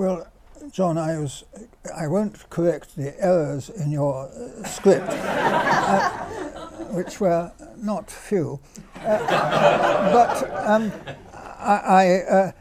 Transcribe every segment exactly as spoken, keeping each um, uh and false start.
Well, John, I was, I won't correct the errors in your uh, script, uh, which were not few, uh, but um, I, I uh,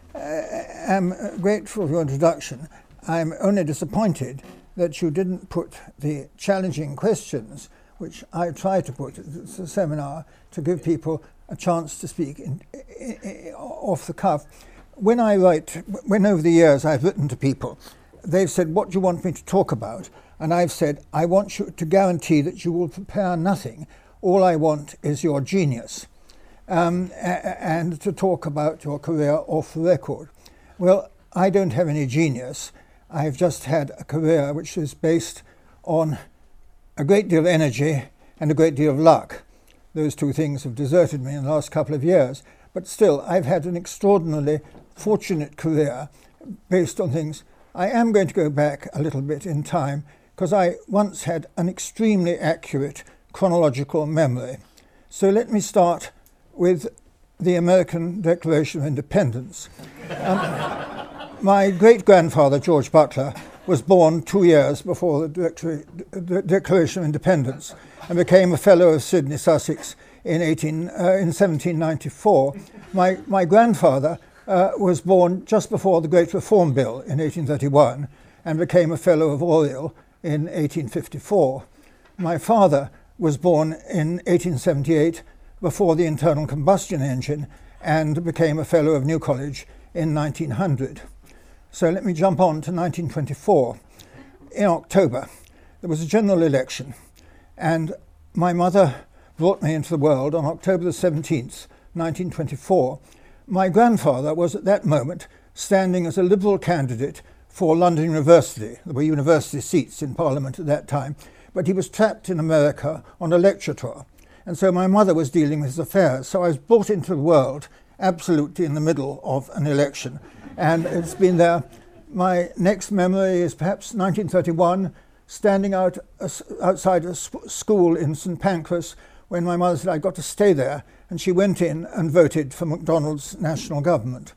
am grateful for your introduction. I'm only disappointed that you didn't put the challenging questions, which I tried to put at the seminar to give people a chance to speak in, in, in, off the cuff. When I write, when over the years I've written to people, they've said, what do you want me to talk about? And I've said, I want you to guarantee that you will prepare nothing. All I want is your genius, um, a- and to talk about your career off the record. Well, I don't have any genius. I've just had a career which is based on a great deal of energy and a great deal of luck. Those two things have deserted me in the last couple of years. But still, I've had an extraordinarily fortunate career based on things. I am going to go back a little bit in time because I once had an extremely accurate chronological memory. So let me start with the American Declaration of Independence. Um, my great-grandfather, George Butler, was born two years before the, Declar- the Declaration of Independence and became a Fellow of Sidney, Sussex in, eighteen, uh, in seventeen ninety-four. My, my grandfather uh, was born just before the Great Reform Bill in eighteen thirty-one and became a Fellow of Oriel in eighteen fifty-four. My father was born in eighteen seventy-eight before the internal combustion engine and became a Fellow of New College in nineteen hundred. So let me jump on to nineteen twenty-four. In October, there was a general election, and my mother brought me into the world on October the seventeenth, nineteen twenty-four. My grandfather was at that moment standing as a Liberal candidate for London University. There were university seats in Parliament at that time, but he was trapped in America on a lecture tour. And so my mother was dealing with his affairs. So I was brought into the world absolutely in the middle of an election. And it's been there. My next memory is perhaps nineteen thirty-one, standing out uh, outside a sp- school in Saint Pancras when my mother said I got to stay there, and she went in and voted for MacDonald's national government.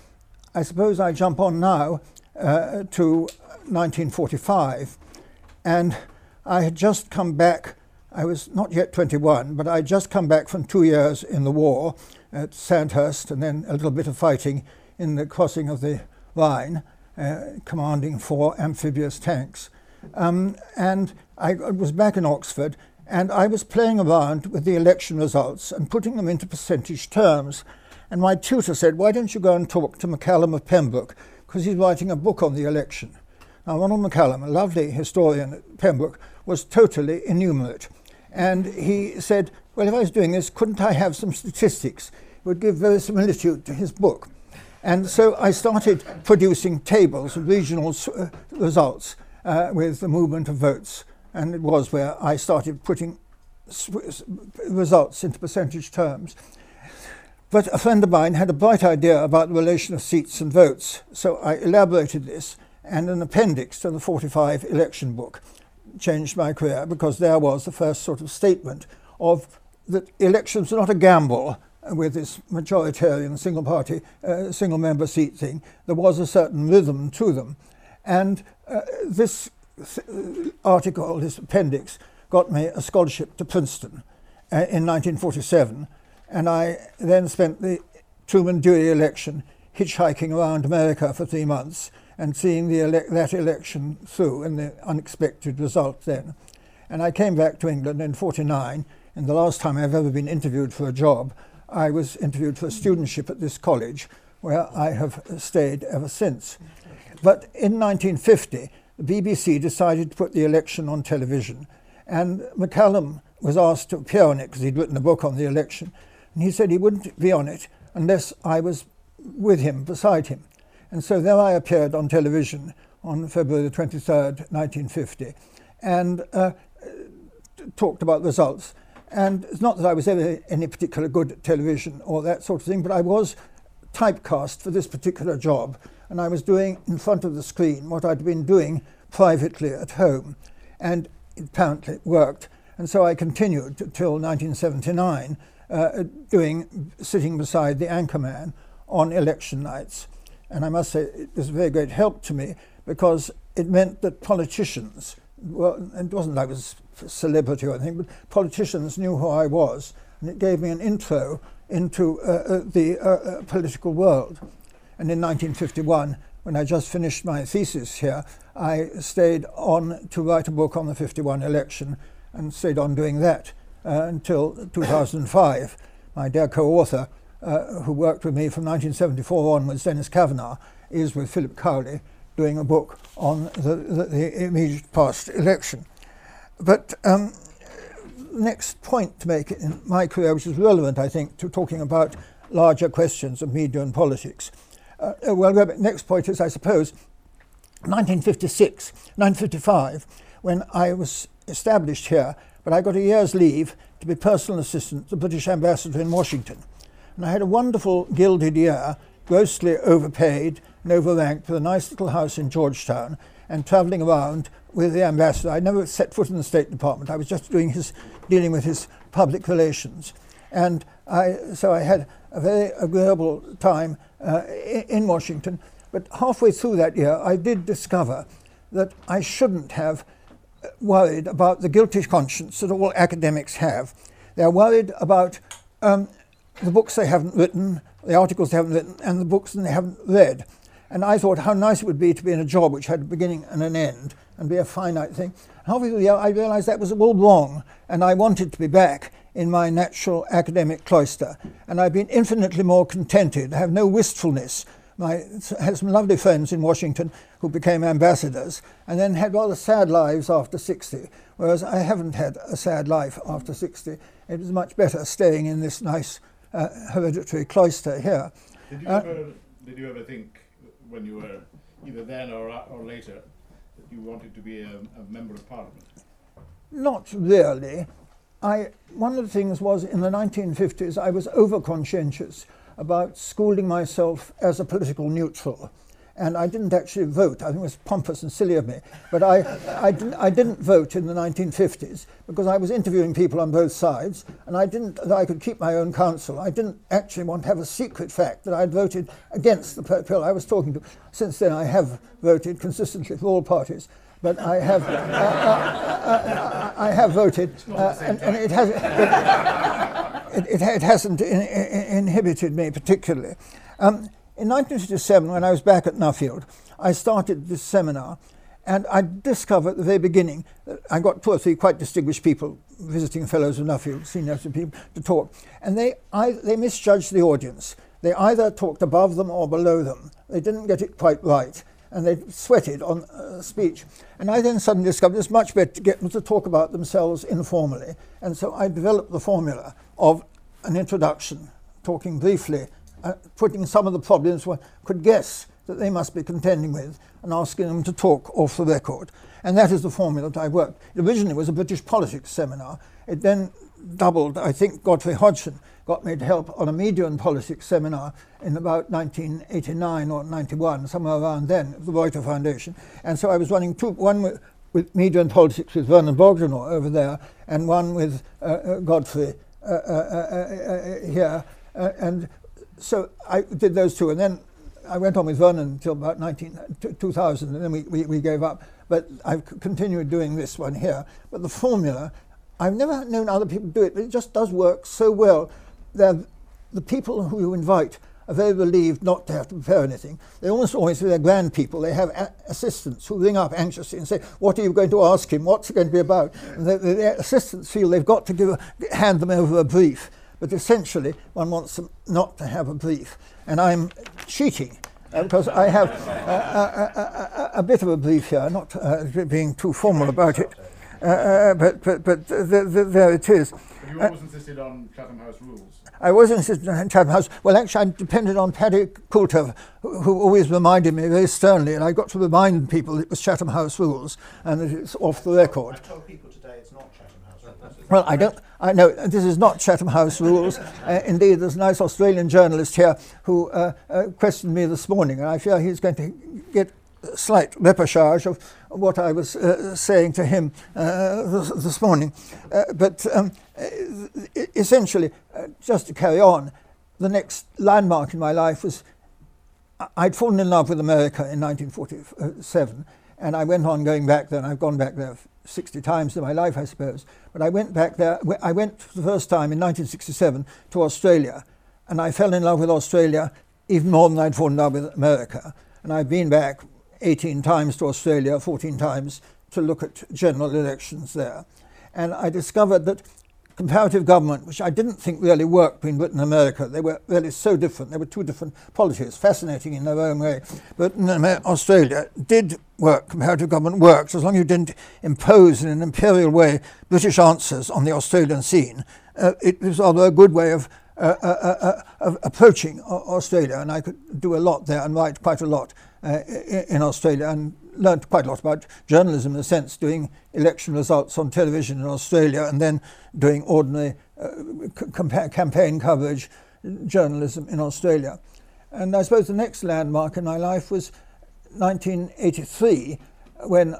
I suppose I jump on now uh, to nineteen forty-five, and I had just come back. I was not yet twenty-one, but I had just come back from two years in the war at Sandhurst, and then a little bit of fighting in the crossing of the Rhine, uh, commanding four amphibious tanks. Um, and I was back in Oxford, and I was playing around with the election results and putting them into percentage terms. And my tutor said, why don't you go and talk to MacCallum of Pembroke, because he's writing a book on the election. Now, Ronald MacCallum, a lovely historian at Pembroke, was totally innumerate. And he said, well, if I was doing this, couldn't I have some statistics? It would give verisimilitude to his book. And so I started producing tables of regional uh, results uh, with the movement of votes. And it was where I started putting s- results into percentage terms. But a friend of mine had a bright idea about the relation of seats and votes. So I elaborated this, and an appendix to the forty-five election book changed my career, because there was the first sort of statement of that elections are not a gamble with this majoritarian single-party, uh, single-member seat thing. There was a certain rhythm to them. And uh, this th- article, this appendix, got me a scholarship to Princeton uh, in nineteen forty-seven. And I then spent the Truman Dewey election hitchhiking around America for three months and seeing the ele- that election through and the unexpected result then. And I came back to England in forty-nine, and the last time I've ever been interviewed for a job, I was interviewed for a studentship at this college, where I have stayed ever since. But in nineteen fifty, the B B C decided to put the election on television, and MacCallum was asked to appear on it because he'd written a book on the election, and he said he wouldn't be on it unless I was with him, beside him. And so there I appeared on television on February the twenty-third, nineteen fifty, and uh, talked about results. And it's not that I was ever any particular good at television or that sort of thing, but I was typecast for this particular job, and I was doing in front of the screen what I'd been doing privately at home, and it apparently worked. And so I continued till nineteen seventy-nine, uh, doing, sitting beside the anchorman on election nights. And I must say it was a very great help to me, because it meant that politicians, well, it wasn't like I was a celebrity or anything, but politicians knew who I was, and it gave me an intro into uh, uh, the uh, uh, political world. And in nineteen fifty-one, when I just finished my thesis here, I stayed on to write a book on the fifty-one election, and stayed on doing that uh, until two thousand five. My dear co-author, uh, who worked with me from nineteen seventy-four onwards, Dennis Kavanagh, is with Philip Cowley doing a book on the, the, the immediate past election. But um, next point to make in my career, which is relevant, I think, to talking about larger questions of media and politics. Uh, well, the next point is, I suppose, nineteen fifty-six, nineteen fifty-five, when I was established here, but I got a year's leave to be personal assistant to the British ambassador in Washington. And I had a wonderful gilded year, grossly overpaid and overranked, with a nice little house in Georgetown, and travelling around with the ambassador. I never set foot in the State Department. I was just doing his, dealing with his public relations. And I, so I had a very agreeable time uh, in Washington. But halfway through that year, I did discover that I shouldn't have worried about the guilty conscience that all academics have. They're worried about um, the books they haven't written, the articles they haven't written, and the books that they haven't read. And I thought how nice it would be to be in a job which had a beginning and an end, and be a finite thing. Halfway through the year, I realized that was all wrong, and I wanted to be back in my natural academic cloister. And I've been infinitely more contented. I have no wistfulness. I had some lovely friends in Washington who became ambassadors, and then had rather sad lives after sixty, whereas I haven't had a sad life after sixty. It was much better staying in this nice uh, hereditary cloister here. Did you, uh, ever, did you ever think, when you were either then or, or later, that you wanted to be a, a member of Parliament? Not really. I, one of the things was, in the nineteen fifties, I was over-conscientious about schooling myself as a political neutral. And I didn't actually vote. I think it was pompous and silly of me. But I, I, didn't, I didn't vote in the nineteen fifties because I was interviewing people on both sides, and I didn't, that I could keep my own counsel. I didn't actually want to have a secret fact that I'd voted against the people I was talking to. Since then, I have voted consistently for all parties. But I have, uh, uh, uh, I have voted, uh, and, and it has, it, it, it hasn't in, in, inhibited me particularly. Um, in nineteen fifty-seven, when I was back at Nuffield, I started this seminar, and I discovered at the very beginning that I got two or three quite distinguished people, visiting fellows of Nuffield, senior people, to talk, and they I, they misjudged the audience. They either talked above them or below them. They didn't get it quite right, and they sweated on uh, speech. And I then suddenly discovered it's much better to get them to talk about themselves informally. And so I developed the formula of an introduction, talking briefly, uh, putting some of the problems one could guess that they must be contending with, and asking them to talk off the record. And that is the formula that I worked. It originally was a British politics seminar. It then doubled. I think Godfrey Hodgson got me to help on a media and politics seminar in about nineteen eighty-nine or ninety-one, somewhere around then, the Reuters Foundation. And so I was running two, one with, with media and politics with Vernon Bogdanor over there, and one with uh, uh, Godfrey uh, uh, uh, uh, here. Uh, and so I did those two, and then I went on with Vernon until about nineteen, two thousand, and then we, we, we gave up. But I've continued doing this one here. But the formula, I've never known other people do it, but it just does work so well. They're, the people who you invite are very relieved not to have to prepare anything. They almost always, with their grand people, they have a- assistants who ring up anxiously and say, what are you going to ask him? What's it going to be about? And the, the, the assistants feel they've got to give a, hand them over a brief. But essentially, one wants them not to have a brief. And I'm cheating, uh, because I have uh, a, a, a, a bit of a brief here, not uh, being too formal about it. Uh, uh, but but, but the, the, there it is. But you always uh, insisted on Chatham House rules. I was insisting on Chatham House. Well, actually, I depended on Paddy Coulter, who, who always reminded me very sternly, and I got to remind people it was Chatham House rules, and that it's off the record. I told people today it's not Chatham House rules. Well, I don't. I know this is not Chatham House rules. Uh, indeed, there's a nice Australian journalist here who uh, uh, questioned me this morning, and I fear he's going to get a slight reportage of what I was uh, saying to him uh, this, this morning. Uh, but um, essentially, uh, just to carry on, the next landmark in my life was I'd fallen in love with America in nineteen forty-seven, and I went on going back there, and I've gone back there sixty times in my life, I suppose. But I went back there, I went for the first time in nineteen sixty-seven to Australia, and I fell in love with Australia even more than I'd fallen in love with America. And I've been back eighteen times to Australia, fourteen times to look at general elections there. And I discovered that comparative government, which I didn't think really worked between Britain and America, they were really so different. They were two different policies, fascinating in their own way. But in Australia did work, comparative government works, as long as you didn't impose in an imperial way British answers on the Australian scene. Uh, it was rather a good way of, uh, uh, uh, of approaching Australia, and I could do a lot there and write quite a lot uh, in Australia, and learned quite a lot about journalism in a sense, doing election results on television in Australia and then doing ordinary uh, c- campaign coverage journalism in Australia. And I suppose the next landmark in my life was nineteen eighty-three, when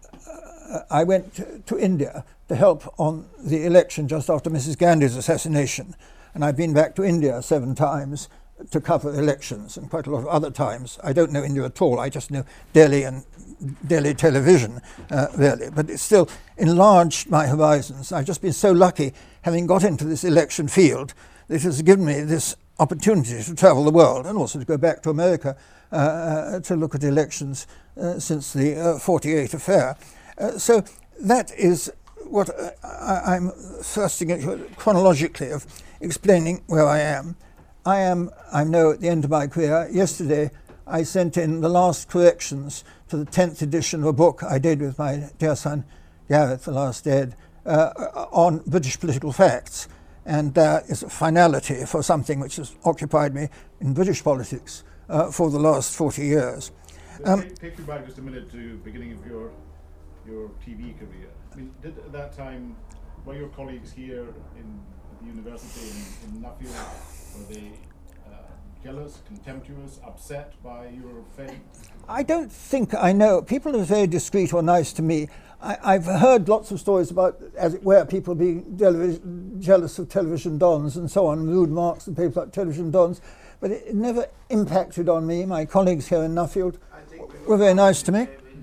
uh, I went to, to India to help on the election just after Missus Gandhi's assassination. And I've been back to India seven times to cover elections, and quite a lot of other times. I don't know India at all. I just know Delhi and Delhi television, uh, really. But it's still enlarged my horizons. I've just been so lucky, having got into this election field, that it has given me this opportunity to travel the world and also to go back to America uh, to look at elections uh, since the uh, forty-eight affair. Uh, so that is what uh, I, I'm thirsting at chronologically of explaining where I am. I am, I know, at the end of my career. Yesterday I sent in the last corrections to the tenth edition of a book I did with my dear son Gareth, the last dead, uh, on British political facts. And there is a finality for something which has occupied me in British politics uh, for the last forty years. Um, take, take you back just a minute to the beginning of your your T V career. I mean, did at that time, were your colleagues here in the university in, in Nuffield, were they uh, jealous, contemptuous, upset by your fame? I don't think I know. People are very discreet or nice to me. I, I've heard lots of stories about, as it were, people being televis- jealous of television dons and so on, rude remarks and people like television dons, but it, it never impacted on me. My colleagues here in Nuffield were very nice to me.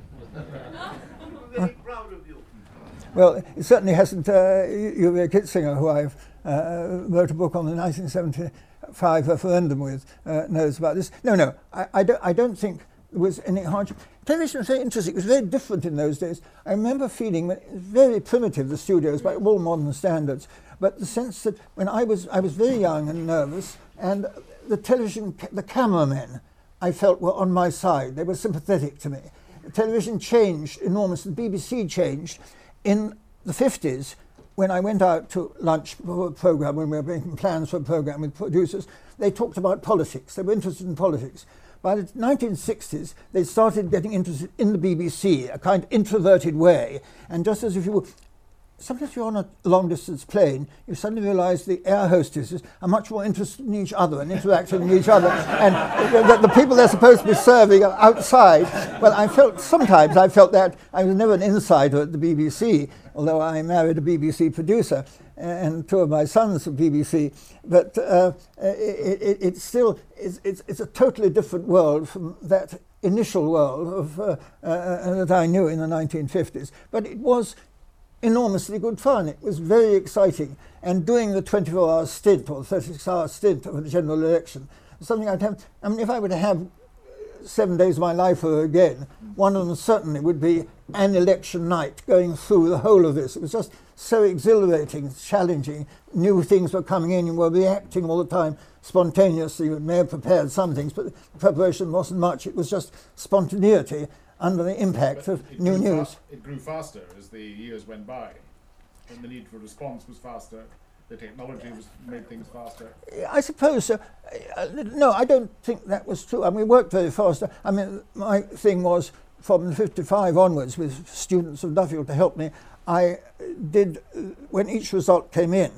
We're very proud of you. Well, it certainly hasn't. Uh, Uvia Kitzinger, who I've uh, wrote a book on the nineteen seventy-five referendum with, uh, knows about this. No, no, I, I, don't, I don't think there was any hardship. Television was very interesting. It was very different in those days. I remember feeling that it was very primitive, the studios, by all modern standards, but the sense that when I was, I was very young and nervous, and the television, the cameramen, I felt were on my side. They were sympathetic to me. Television changed enormously. The B B C changed. In the fifties, when I went out to lunch for a programme, when we were making plans for a programme with producers, they talked about politics. They were interested in politics. By the nineteen sixties, they started getting interested in the B B C, a kind of introverted way. And just as if you were, sometimes you're on a long-distance plane, you suddenly realise the air hostesses are much more interested in each other and interacting with each other. And the, the people they're supposed to be serving are outside. Well, I felt, sometimes I felt that. I was never an insider at the B B C, although I married a B B C producer, and two of my sons are B B C. But uh, it, it, it still, it's, it's, it's a totally different world from that initial world of, uh, uh, that I knew in the nineteen fifties. But it was enormously good fun. It was very exciting. And doing the twenty-four hour stint or thirty-six hour stint of a general election, something I'd have, I mean, if I were to have seven days of my life over again, one of them certainly would be an election night, going through the whole of this. It was just so exhilarating, challenging. New things were coming in, you were reacting all the time spontaneously. You may have prepared some things, but the preparation wasn't much. It was just spontaneity under the impact But of it new grew news. Fa- it grew faster as the years went by, and the need for response was faster. The technology was made things faster. I suppose so. Uh, no, I don't think that was true. I mean, we worked very fast. I mean, my thing was from fifty-five onwards with students of Duffield to help me. I did, uh, when each result came in,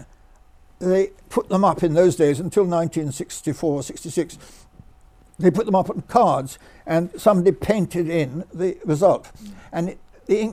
they put them up in those days until nineteen sixty-four, sixty-six. They put them up on cards and somebody painted in the result. Mm. And it, the ink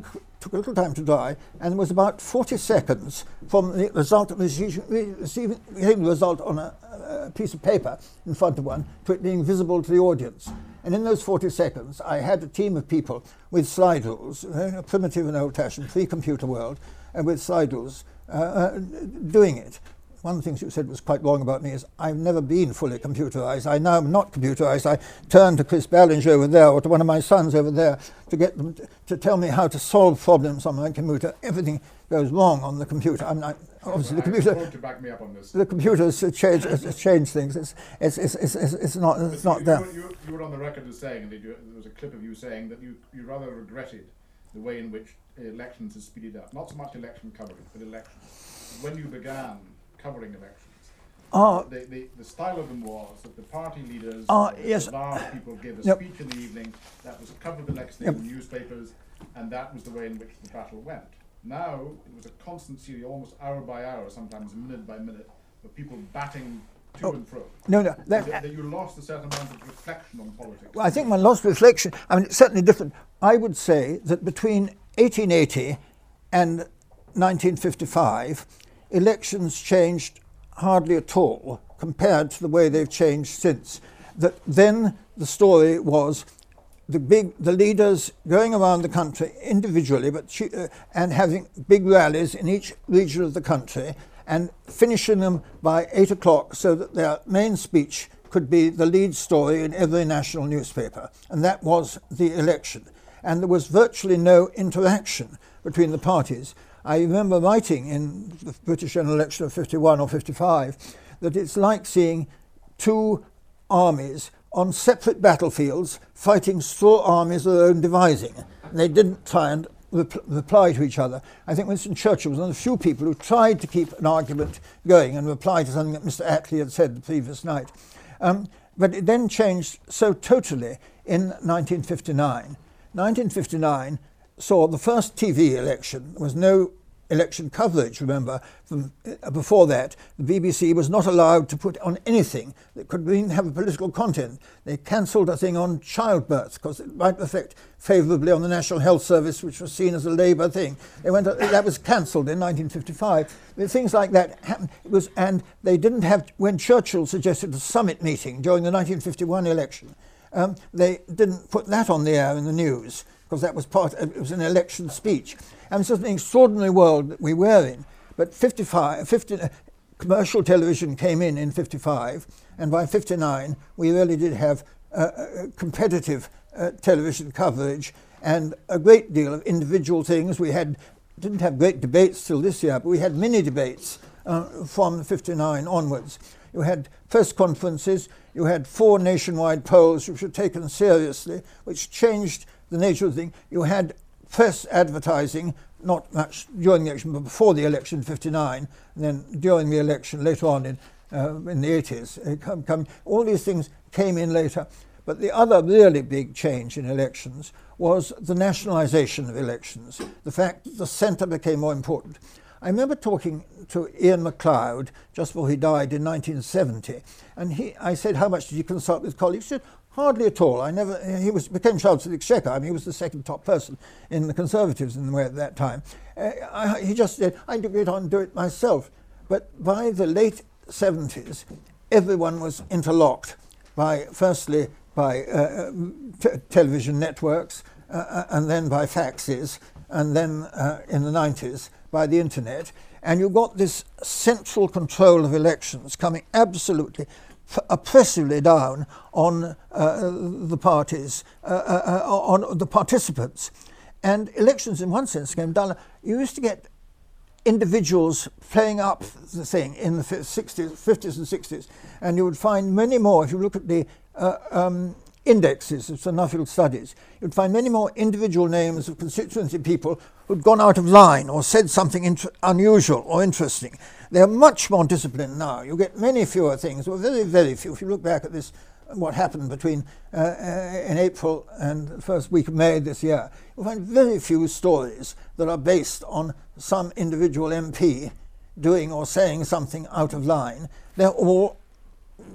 took a little time to dry, and it was about forty seconds from the result of receiving, receiving the result on a, a piece of paper in front of one to it being visible to the audience. And in those forty seconds, I had a team of people with slide rules, a primitive and old-fashioned pre-computer world, and with slide rules uh, uh, doing it. One of the things you said was quite wrong about me is I've never been fully computerized. I now am not computerized. I turn to Chris Ballinger over there or to one of my sons over there to get them to, to tell me how to solve problems on my computer. Everything goes wrong on the computer. I'm not, obviously, the computer. To back me up on this. The computer has changed, has changed things. It's, it's, it's, it's, it's, it's not, it's not you, there. You, you were on the record as saying, and there was a clip of you saying that you, you rather regretted the way in which elections have speeded up. Not so much election coverage, but elections. When you began covering elections, Uh, the, the, the style of them was that the party leaders, uh, the yes. large people gave a Yep. speech in the evening, that was covered the next day Yep. in the newspapers, and that was the way in which the battle went. Now, it was a constant series, almost hour by hour, sometimes minute by minute, of people batting to Oh, and fro. No, no. That, That, that, that you lost a certain amount of reflection on politics. Well, I think my lost reflection, I mean, it's certainly different. I would say that between eighteen eighty and nineteen fifty-five, elections changed hardly at all compared to the way they've changed since. That then the story was the big, the leaders going around the country individually, but uh, and having big rallies in each region of the country, and finishing them by eight o'clock so that their main speech could be the lead story in every national newspaper. And that was the election. And there was virtually no interaction between the parties. I remember writing in the British general election of fifty-one or fifty-five that it's like seeing two armies on separate battlefields fighting straw armies of their own devising. And they didn't try and rep- reply to each other. I think Winston Churchill was one of the few people who tried to keep an argument going and reply to something that Mister Attlee had said the previous night. Um, but it then changed so totally in nineteen fifty-nine. nineteen fifty-nine saw the first T V election. There was no election coverage, remember. From, uh, before that, the B B C was not allowed to put on anything that could even have a political content. They cancelled a thing on childbirth because it might affect favourably on the National Health Service, which was seen as a Labour thing. They went, uh, that was cancelled in nineteen fifty-five. Things like that happened. It was, and they didn't have, when Churchill suggested a summit meeting during the nineteen fifty-one election, um, they didn't put that on the air in the news, because that was part, it was an election speech. And it's just an extraordinary world that we were in. But fifty-five, fifty, uh, commercial television came in in fifty-five, and by fifty-nine we really did have uh, uh, competitive uh, television coverage and a great deal of individual things. We had didn't have great debates till this year, but we had mini debates uh, from fifty-nine onwards. You had press conferences, you had four nationwide polls which were taken seriously, which changed the nature of the thing. You had press advertising, not much during the election, but before the election in fifty-nine, and then during the election later on in, uh, in the eighties. Uh, come, come, all these things came in later. But the other really big change in elections was the nationalisation of elections, the fact that the centre became more important. I remember talking to Ian MacLeod just before he died in nineteen seventy, and he, I said, how much did you consult with colleagues? He said, hardly at all. I never. He was became Chancellor of the Exchequer. I mean, he was the second top person in the Conservatives in the way at that time. Uh, I, he just said, I do get on and do it myself. But by the late seventies, everyone was interlocked by, firstly, by uh, t- television networks, uh, and then by faxes, and then uh, in the nineties by the internet. And you got this central control of elections coming absolutely oppressively down on uh, the parties, uh, uh, on the participants. And elections in one sense came down. You used to get individuals playing up the thing in the sixties, fifties and sixties, and you would find many more, if you look at the uh, um, indexes of Sir Nuffield Studies, you'd find many more individual names of constituency people who'd gone out of line or said something int- unusual or interesting. They're much more disciplined now. You get many fewer things, or very, very few. If you look back at this, what happened between uh, uh, in April and the first week of May this year, you'll find very few stories that are based on some individual M P doing or saying something out of line. They're all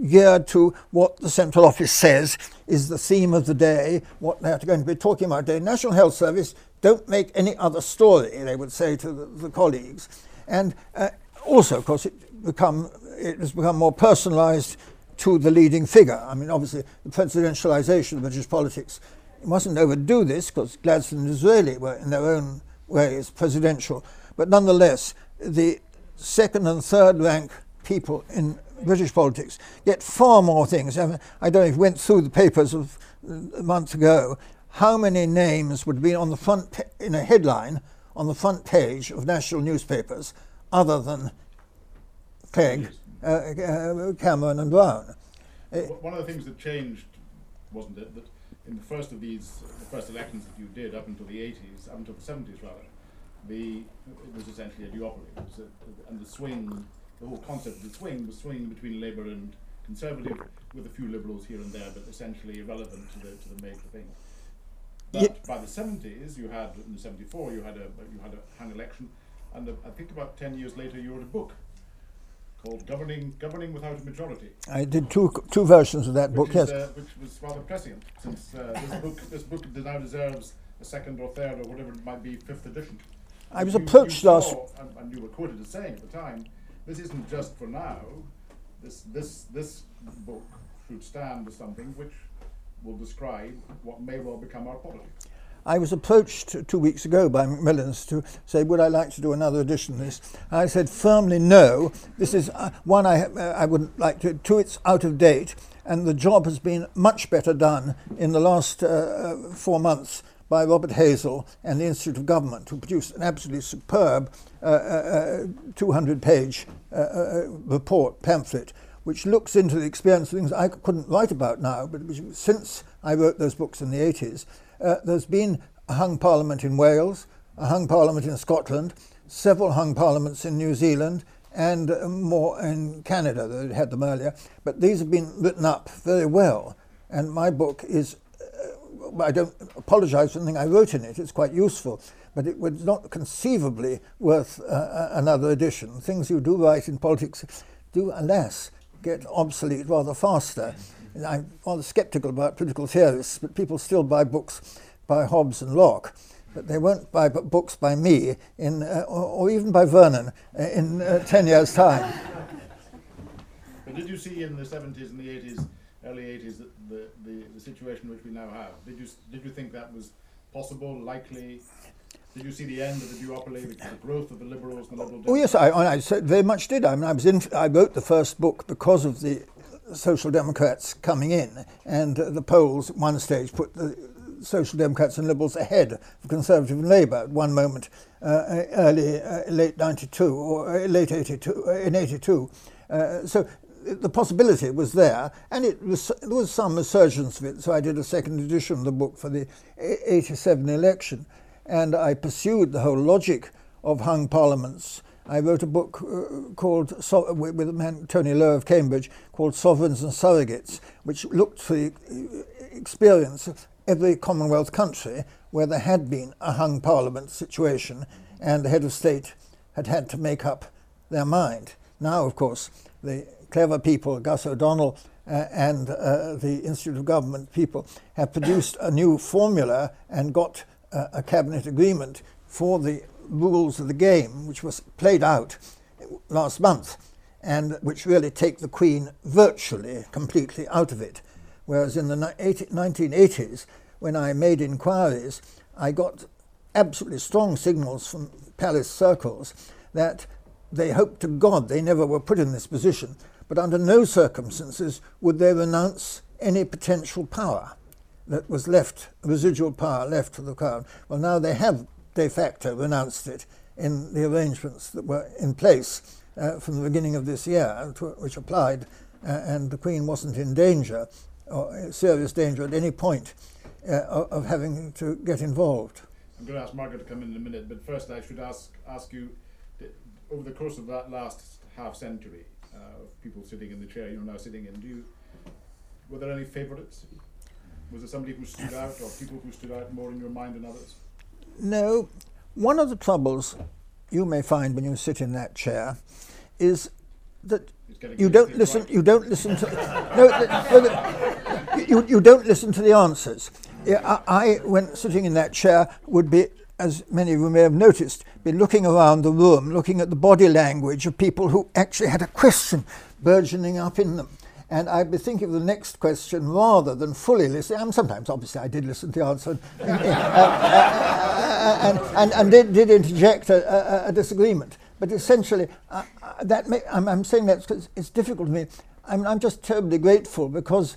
geared to what the Central Office says is the theme of the day, what they're going to be talking about today. National Health Service, don't make any other story, they would say to the, the colleagues. And uh, also, of course, it, become, it has become more personalised to the leading figure. I mean, obviously, the presidentialisation of British politics, you mustn't overdo this, because Gladstone and Disraeli were in their own ways presidential. But nonetheless, the second and third rank people in British politics get far more things. I, mean, I don't know if you went through the papers of a month ago, how many names would be on the front, in a headline, on the front page of national newspapers, other than Clegg, uh, uh, Cameron and Brown. Uh, One of the things that changed, wasn't it, that in the first of these, the first elections that you did up until the eighties, up until the seventies rather, the, it was essentially a duopoly. It was a, and the swing, the whole concept of the swing was swinging between Labour and Conservative, with a few Liberals here and there, but essentially irrelevant to the to the major thing. But Yep. by the seventies, you had in the seventy-four, you had a you had a hung election, and a, I think about ten years later, you wrote a book called "Governing Governing Without a Majority." I did two two versions of that Which book. is, Yes, uh, which was rather prescient, since uh, this book this book now deserves a second or third or whatever it might be, fifth edition. I was You- approached you last. saw, and, and you were quoted as saying at the time, this isn't just for now. This this this book should stand as something which will describe what may well become our polity. I was approached two weeks ago by Macmillan's to say, would I like to do another edition of this? I said firmly no. This is uh, one I, uh, I wouldn't like to. Two, it's out of date, and the job has been much better done in the last uh, four months by Robert Hazel and the Institute of Government, who produced an absolutely superb uh, uh, two hundred page uh, uh, report, pamphlet, which looks into the experience of things I couldn't write about now, but which, since I wrote those books in the eighties, uh, there's been a hung parliament in Wales, a hung parliament in Scotland, several hung parliaments in New Zealand, and uh, more in Canada. They had them earlier, but these have been written up very well, and my book is, uh, I don't apologise for anything I wrote in it, it's quite useful, but it was not conceivably worth uh, another edition. Things you do write in politics do, alas, get obsolete rather faster. I'm rather sceptical about political theorists, but people still buy books by Hobbes and Locke, but they won't buy b- books by me in, uh, or, or even by Vernon uh, in uh, ten years' time. But did you see in the seventies and the eighties, early eighties, the, the, the, the situation which we now have? Did you did you think that was possible, likely? Did you see the end of the duopoly, the, the growth of the Liberals and the Liberal Oh Democrats? yes, I, I said very much did. I mean, I was in. I wrote the first book because of the Social Democrats coming in, and uh, the polls at one stage put the Social Democrats and Liberals ahead of Conservative and Labour at one moment, uh, early, uh, late ninety-two or uh, late eighty-two, uh, in eighty-two. Uh, so the possibility was there, and it was, there was some resurgence of it. So I did a second edition of the book for the eighty-seven election. And I pursued the whole logic of hung parliaments. I wrote a book uh, called, so, with, with a man, Tony Lowe of Cambridge, called Sovereigns and Surrogates, which looked for the experience of every Commonwealth country where there had been a hung parliament situation and the head of state had had to make up their mind. Now, of course, the clever people, Gus O'Donnell uh, and uh, the Institute of Government people, have produced a new formula and got Uh, a cabinet agreement for the rules of the game, which was played out last month, and which really take the Queen virtually completely out of it. Whereas in the nineteen eighties, when I made inquiries, I got absolutely strong signals from palace circles that they hoped to God they never were put in this position, but under no circumstances would they renounce any potential power that was left, residual power left to the Crown. Well, now they have de facto renounced it in the arrangements that were in place uh, from the beginning of this year, to, which applied, uh, and the Queen wasn't in danger, or serious danger at any point uh, of having to get involved. I'm going to ask Margaret to come in in a minute, but first I should ask ask you, over the course of that last half century uh, of people sitting in the chair you're now sitting in, do you, were there any favourites? Was there somebody who stood out, or people who stood out more in your mind than others? No. One of the troubles you may find when you sit in that chair is that He's getting you used don't to his listen. life. You don't listen to. no, th- no, th- you you don't listen to the answers. Yeah, I, I, when sitting in that chair, would be, as many of you may have noticed, be looking around the room, looking at the body language of people who actually had a question burgeoning up in them. And I'd be thinking of the next question rather than fully listening. And sometimes, obviously, I did listen to the answer and, uh, uh, and, and, and did, did interject a, a, a disagreement. But essentially, uh, uh, that may, I'm, I'm saying that because it's difficult to me. I'm, I'm just terribly grateful because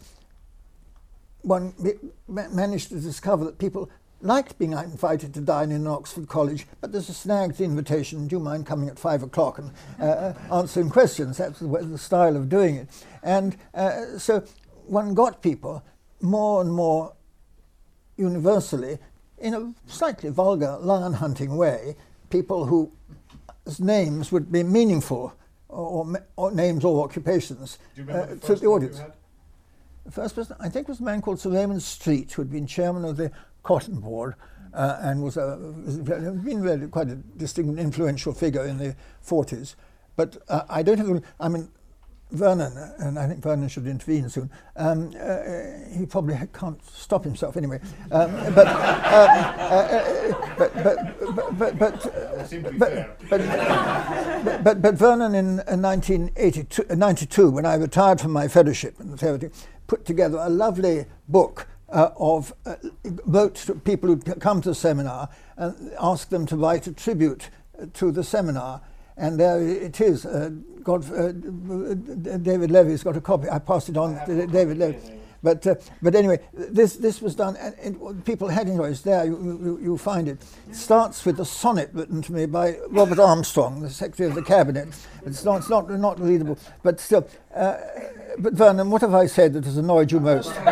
one ma- managed to discover that people liked being invited to dine in Oxford College, but there's a snagged invitation. Do you mind coming at five o'clock and uh, answering questions? That's the, the style of doing it. And uh, so one got people more and more universally, in a slightly vulgar lion hunting way, people whose names would be meaningful, or, or, or names or occupations, Do you remember uh, the to first the one you audience. had? The first person, I think, was a man called Sir Raymond Street, who had been chairman of the Cotton Board uh, and was, a, was been really quite a distinct, influential figure in the forties. But uh, I don't have, I mean, Vernon, and I think Vernon should intervene soon, um, uh, he probably can't stop himself anyway. Um, but, uh, uh, but, but, but, but, but, It seemed to be but, fair. but, but, but Vernon in uh, nineteen eighty-two, uh, ninety-two, when I retired from my fellowship in the theatre, put together a lovely book uh, of, uh, wrote to people who'd come to the seminar and asked them to write a tribute uh, to the seminar. And there it is. Uh, God, uh, David Levy's got a copy. I passed it on to David Levy. But uh, but anyway, this this was done, and, and people had it. It's there. You, you you find it. It starts with a sonnet written to me by Robert Armstrong, the Secretary of the Cabinet. It's not it's not not readable, but still. Uh, but Vernon, what have I said that has annoyed you most? Wait,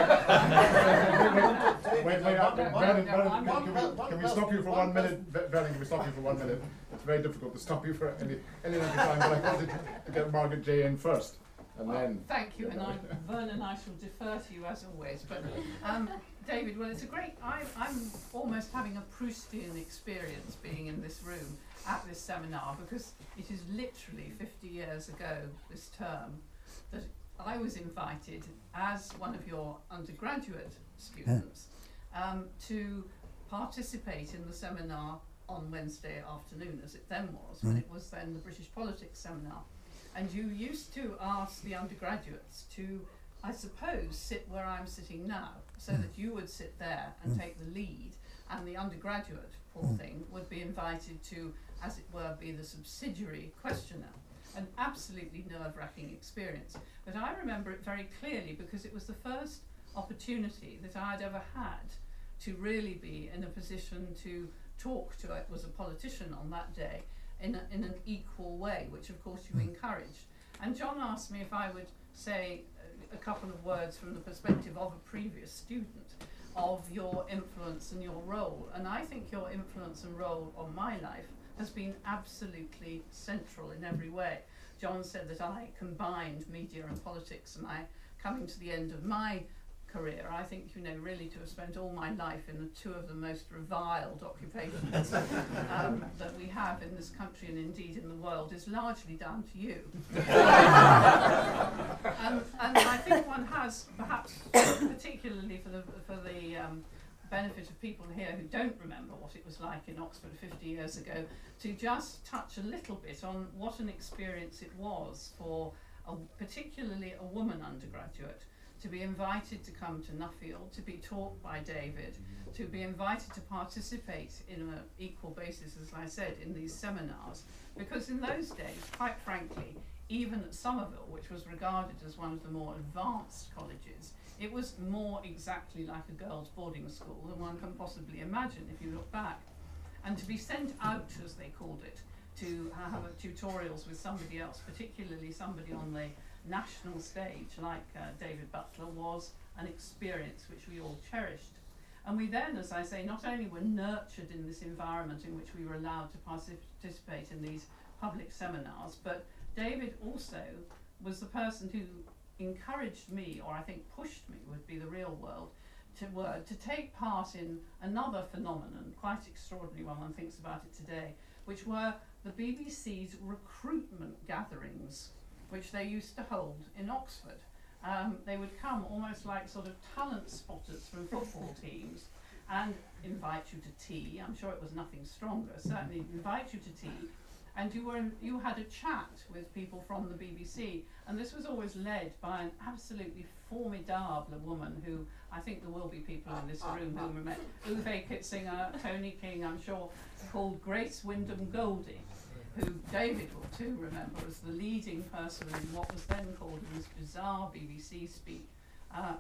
wait, uh, Vernon, Vernon, can, can, we, can we stop you for one minute? Ver- Vernon, can we stop you for one minute? It's very difficult to stop you for any any length of time, but I wanted to get Margaret J in first, and Well, then. thank you, and I, Vernon, I shall defer to you as always. But um, David, well, it's a great. I, I'm almost having a Proustian experience being in this room at this seminar, because it is literally fifty years ago this term that I was invited as one of your undergraduate students um, to participate in the seminar on Wednesday afternoon, as it then was, when it was then the British Politics Seminar. And you used to ask the undergraduates to, I suppose, sit where I'm sitting now, so that you would sit there and take the lead, and the undergraduate, poor thing, would be invited to, as it were, be the subsidiary questioner. An absolutely nerve-wracking experience. But I remember it very clearly because it was the first opportunity that I'd ever had to really be in a position to talk to it was a politician on that day in, a, in an equal way, which of course you encouraged. And John asked me if I would say a, a couple of words from the perspective of a previous student of your influence and your role. And I think your influence and role on my life has been absolutely central in every way. John said that I combined media and politics, and I, coming to the end of my career, I think, you know, really to have spent all my life in the two of the most reviled occupations um, that we have in this country and indeed in the world is largely down to you. um, and I think one has, perhaps particularly for the, for the um, benefit of people here who don't remember what it was like in Oxford fifty years ago, to just touch a little bit on what an experience it was for a, particularly a woman undergraduate to be invited to come to Nuffield, to be taught by David, to be invited to participate in an equal basis, as I said, in these seminars. Because in those days, quite frankly, even at Somerville, which was regarded as one of the more advanced colleges, it was more exactly like a girls' boarding school than one can possibly imagine if you look back. And to be sent out, as they called it, to have a tutorials with somebody else, particularly somebody on the national stage like uh, David Butler, was an experience which we all cherished. And we then, as I say, not only were nurtured in this environment in which we were allowed to participate in these public seminars, but David also was the person who encouraged me, or I think pushed me would be the real word, to, uh, to take part in another phenomenon, quite extraordinary when one thinks about it today, which were the B B C's recruitment gatherings, which they used to hold in Oxford. Um, they would come almost like sort of talent spotters from football teams and invite you to tea. I'm sure it was nothing stronger, certainly invite you to tea. And you were in, you had a chat with people from the B B C, and this was always led by an absolutely formidable woman who, I think there will be people in this room who remember, Uwe Kitzinger, Tony King, I'm sure, called Grace Wyndham Goldie, who David will too remember as the leading person in what was then called in this bizarre B B C speak, uh,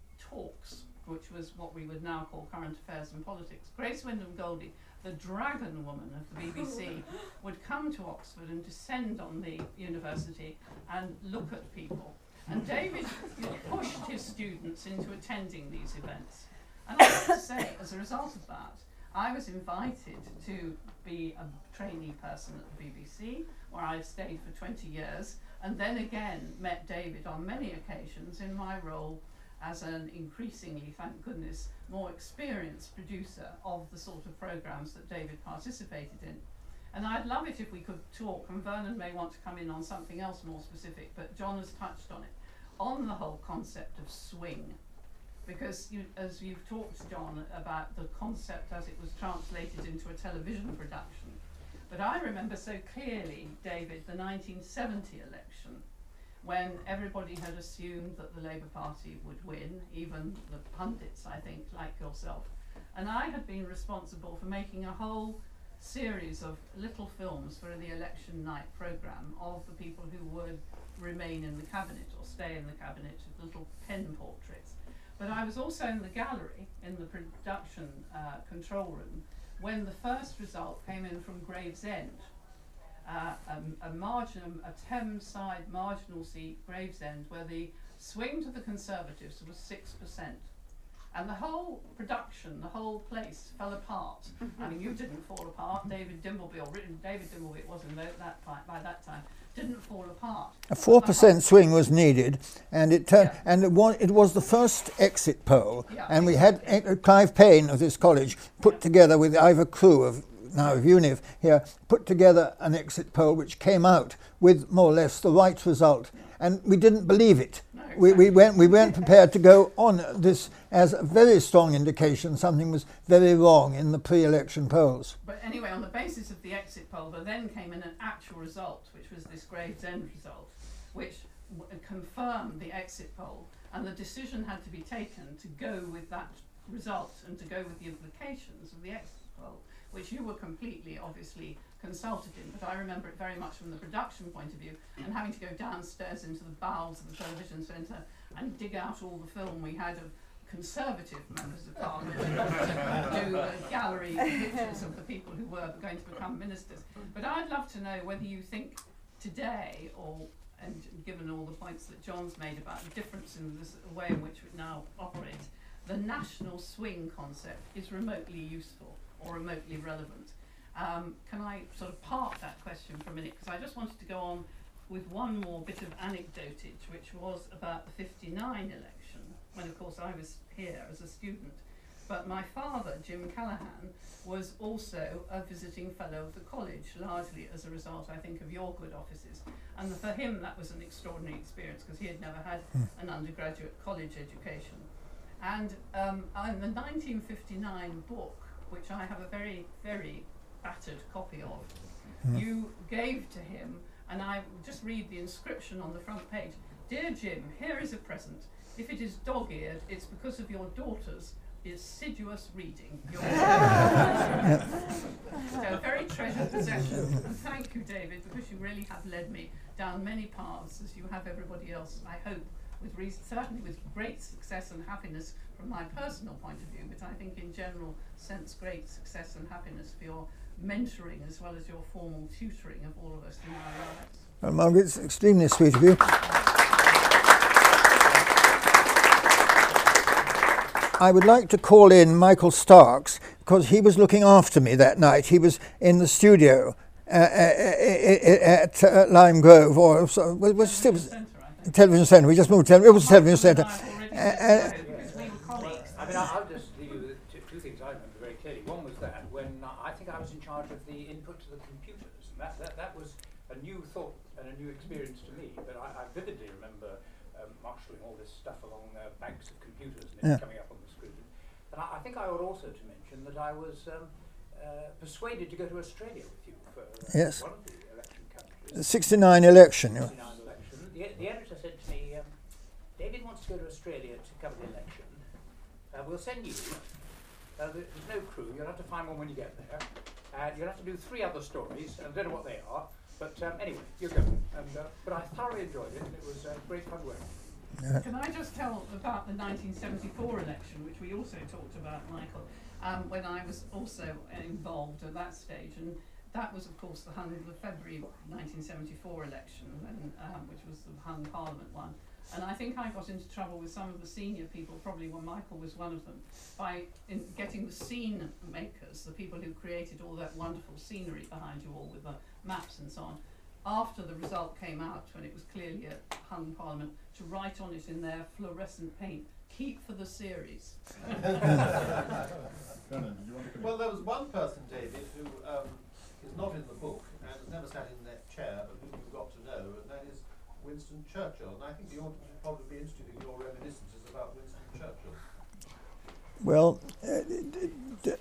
Talks, which was what we would now call Current Affairs and Politics. Grace Wyndham Goldie, the dragon woman of the B B C, would come to Oxford and descend on the university and look at people. And David pushed his students into attending these events. And I have to say, as a result of that, I was invited to be a trainee person at the B B C, where I stayed for twenty years, and then again met David on many occasions in my role as an increasingly, thank goodness, more experienced producer of the sort of programmes that David participated in. And I'd love it if we could talk, and Vernon may want to come in on something else more specific, but John has touched on it, on the whole concept of swing. Because you, as you've talked, John, about the concept as it was translated into a television production. But I remember so clearly, David, the nineteen seventy election, when everybody had assumed that the Labour Party would win, even the pundits, I think, like yourself. And I had been responsible for making a whole series of little films for the election night programme of the people who would remain in the cabinet or stay in the cabinet, little pen portraits. But I was also in the gallery, in the production uh, control room, when the first result came in from Gravesend. Uh, um, a margin, a Thames-side marginal seat, Gravesend, where the swing to the Conservatives was six percent. And the whole production, the whole place fell apart. I mean, you didn't fall apart. David Dimbleby, or written David Dimbleby, it was in that time, by that time, didn't fall apart. A four percent swing was needed, and it turned, yeah. and it was, it was the first exit poll. Yeah, and we exactly. had uh, Clive Payne of this college put yeah. together with Ivor Crewe of now of UNIV here, put together an exit poll which came out with more or less the right result, and we didn't believe it. No, exactly. we, we, weren't, we weren't prepared to go on this as a very strong indication something was very wrong in the pre-election polls. But anyway, on the basis of the exit poll, there then came in an actual result, which was this Gravesend result, which w- confirmed the exit poll, and the decision had to be taken to go with that result and to go with the implications of the exit poll, which you were completely, obviously, consulted in, but I remember it very much from the production point of view, and having to go downstairs into the bowels of the television centre and dig out all the film we had of Conservative members of Parliament to do uh, gallery pictures of the people who were going to become ministers. But I'd love to know whether you think today, or and given all the points that John's made about the difference in this way in which it now operates, the national swing concept is remotely useful or remotely relevant. Um, can I sort of park that question for a minute, because I just wanted to go on with one more bit of anecdotage, which was about the fifty-nine election, when of course I was here as a student. But my father, Jim Callaghan, was also a visiting fellow of the college, largely as a result, I think, of your good offices. And for him that was an extraordinary experience, because he had never had an undergraduate college education. And um, in the nineteen fifty-nine book, which I have a very, very battered copy of, mm. you gave to him, and I will just read the inscription on the front page. Dear Jim, here is a present. If it is dog-eared, it's because of your daughter's assiduous reading. Your so a very treasured possession. And thank you, David, because you really have led me down many paths, as you have everybody else, I hope, with reason, certainly with great success and happiness from my personal point of view, but I think in general sense great success and happiness for your mentoring as well as your formal tutoring of all of us in our lives. Well, Margaret, it's extremely sweet of you. I would like to call in Michael Starks, because he was looking after me that night. He was in the studio uh, at uh, Lime Grove, or so, was, was still was Television Centre. We just moved to Television. It was Television Centre. Uh, uh, I mean, I'll just leave you with two, two things I remember very clearly. One was that when uh, I think I was in charge of the input to the computers, and that, that, that was a new thought and a new experience to me. But I, I vividly remember um, marshalling all this stuff along uh, banks of computers and Yeah. it coming up on the screen. And I, I think I ought also to mention that I was um, uh, persuaded to go to Australia with you for uh, Yes. one of the election countries. The sixty-nine election. you know. sixty-nine election. The, the editor said to me, um, David wants to go to Australia to cover the election. Uh, we'll send you. Uh, there- there's no crew. You'll have to find one when you get there. And you'll have to do three other stories. I don't know what they are. But um, anyway, you go. And, uh, but I thoroughly enjoyed it. And it was uh, great fun work. Can I just tell about the nineteen seventy-four election, which we also talked about, Michael, um, when I was also involved at that stage, and that was, of course, the Hung, the February nineteen seventy-four election, and, um, which was the Hung Parliament one. And I think I got into trouble with some of the senior people, probably when Michael was one of them, by in getting the scene makers, the people who created all that wonderful scenery behind you all with the maps and so on, after the result came out, when it was clearly a Hung Parliament, to write on it in their fluorescent paint, "Keep for the series." Vernon, did you want to come Well, in? there was one person, David, who um, is not in the book and has never sat in that chair, but whom you've got to know, and that is Winston Churchill. And I think the audience would probably be interested in your reminiscences about Winston Churchill. Well, uh, d- d-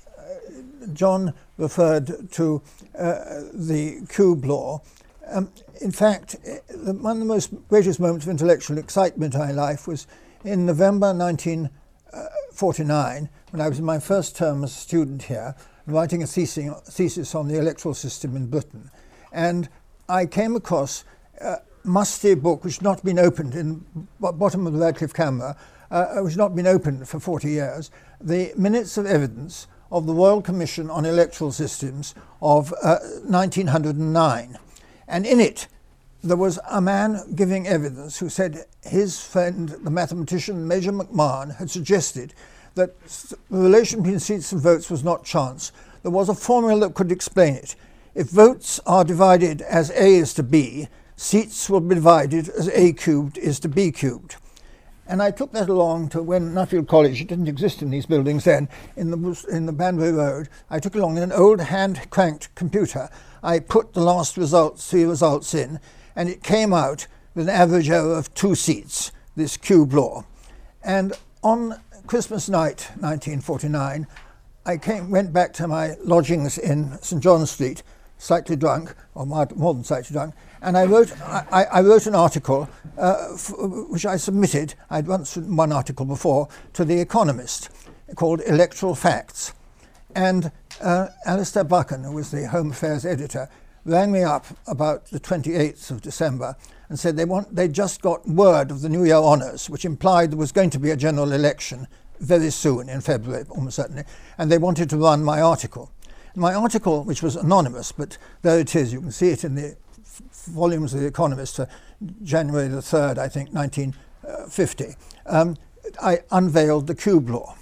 uh, John referred to uh, the Cube Law. Um, in fact, uh, the, one of the most greatest moments of intellectual excitement in my life was in November nineteen forty-nine, when I was in my first term as a student here, writing a thesis, thesis on the electoral system in Britain. And I came across a musty book which had not been opened in the bottom of the Radcliffe Camera, uh, which had not been opened for forty years, the Minutes of Evidence of the Royal Commission on Electoral Systems of uh, nineteen oh nine. And in it, there was a man giving evidence who said his friend, the mathematician Major McMahon, had suggested that the relation between seats and votes was not chance. There was a formula that could explain it. If votes are divided as A is to B, seats will be divided as A cubed is to B cubed. And I took that along to when Nuffield College, it didn't exist in these buildings then, in the, in the Banbury Road, I took along an old hand-cranked computer. I put the last results, three results in, and it came out with an average error of two seats, this Cube Law. And on Christmas night, nineteen forty-nine, I came, went back to my lodgings in St John Street, slightly drunk, or more than slightly drunk, and I wrote, I, I wrote an article uh, f- which I submitted, I'd once written one article before, to The Economist, called Electoral Facts. And uh, Alistair Buchan, who was the Home Affairs editor, rang me up about the twenty-eighth of December and said they want, they'd just got word of the New Year honours, which implied there was going to be a general election very soon, in February, almost certainly, and they wanted to run my article. My article, which was anonymous, but there it is, you can see it in the f- volumes of The Economist, uh, January the third, I think, nineteen fifty. Um, I unveiled the Cube Law.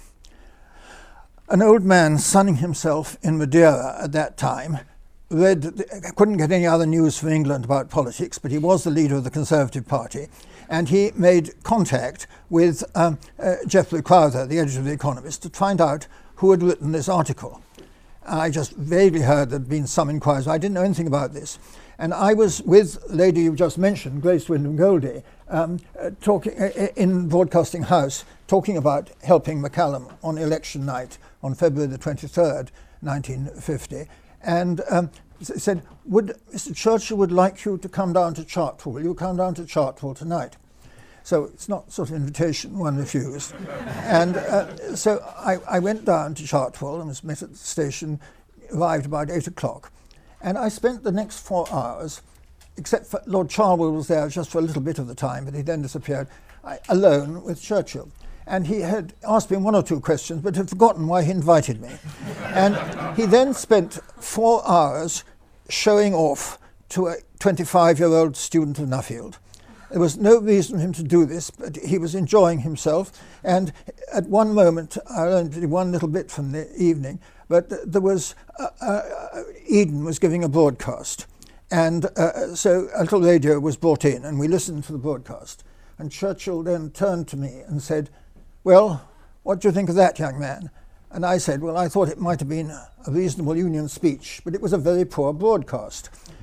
An old man sunning himself in Madeira at that time read, couldn't get any other news from England about politics, but he was the leader of the Conservative Party, and he made contact with um, uh, Geoffrey Crowther, the editor of The Economist, to find out who had written this article. I just vaguely heard there had been some inquiries. I didn't know anything about this. And I was with the lady you just mentioned, Grace Wyndham Goldie, um, uh, talking uh, in Broadcasting House, talking about helping McCallum on election night on February the twenty-third, nineteen fifty. And um, said, would Mister Churchill would like you to come down to Chartwell. Will you come down to Chartwell tonight? So it's not sort of invitation one refused. And uh, so I, I went down to Chartwell and was met at the station, arrived about eight o'clock. And I spent the next four hours, except for Lord Charlwell was there just for a little bit of the time, but he then disappeared, I, alone with Churchill. And he had asked me one or two questions, but had forgotten why he invited me. And he then spent four hours showing off to a twenty-five-year-old student of Nuffield. There was no reason for him to do this, but he was enjoying himself. And at one moment, I learned one little bit from the evening, but there was, uh, uh, Eden was giving a broadcast. And uh, so a little radio was brought in, and we listened to the broadcast. And Churchill then turned to me and said, well, what do you think of that, young man? And I said, well, I thought it might have been a reasonable Union speech, but it was a very poor broadcast.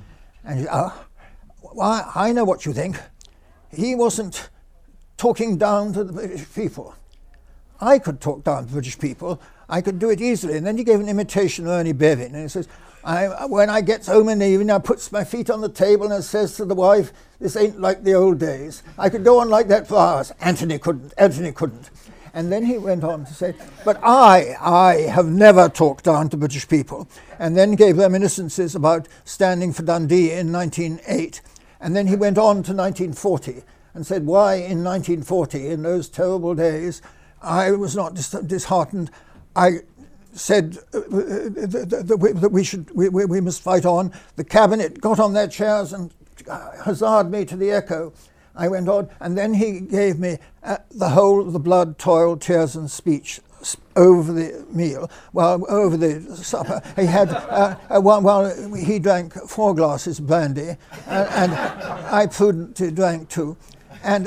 And he said, oh, well, I know what you think. He wasn't talking down to the British people. I could talk down to the British people. I could do it easily. And then he gave an imitation of Ernie Bevin. And he says, I, when I get home in the evening, I puts my feet on the table and says to the wife, this ain't like the old days. I could go on like that for hours. Anthony couldn't. Anthony couldn't. And then he went on to say, but I, I have never talked down to British people. And then gave reminiscences about standing for Dundee in nineteen oh eight. And then he went on to nineteen forty and said, why in nineteen forty, in those terrible days, I was not dis- disheartened. I said uh, that, that, we, that we should, we, we, we must fight on. The cabinet got on their chairs and huzza'd me to the echo. I went on, and then he gave me uh, the whole of the blood, toil, tears, and speech over the meal, well, over the supper. He had, uh, uh, while, while he drank four glasses of brandy, uh, and I prudently drank two. And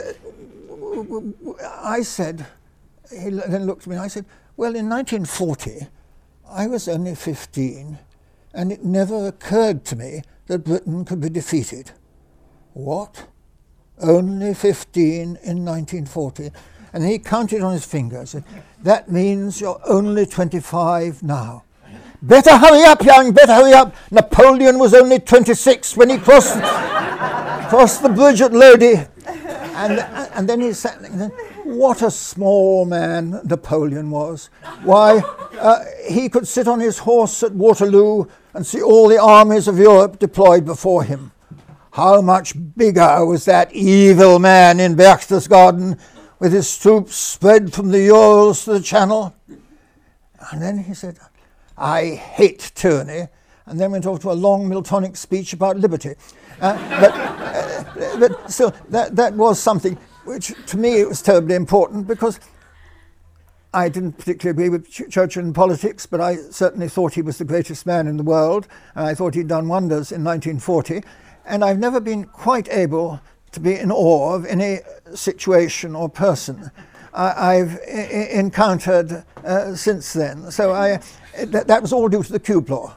I said, he then looked at me and I said, well, in nineteen forty, I was only fifteen, and it never occurred to me that Britain could be defeated. What? Only fifteen in nineteen forty. And he counted on his fingers. That means you're only twenty-five now. Better hurry up, young, better hurry up. Napoleon was only twenty-six when he crossed, crossed the bridge at Lodi. And, and then he sat there. What a small man Napoleon was. Why, uh, he could sit on his horse at Waterloo and see all the armies of Europe deployed before him. How much bigger was that evil man in Berchtesgaden with his troops spread from the Urals to the Channel? And then he said, I hate tyranny, and then went off to a long Miltonic speech about liberty. Uh, but, uh, but still, that, that was something which, to me, it was terribly important, because I didn't particularly agree with Ch- Churchill in politics, but I certainly thought he was the greatest man in the world, and I thought he'd done wonders in nineteen forty. And I've never been quite able to be in awe of any situation or person I, I've I- encountered uh, since then. So I, th- that was all due to the Cube Law.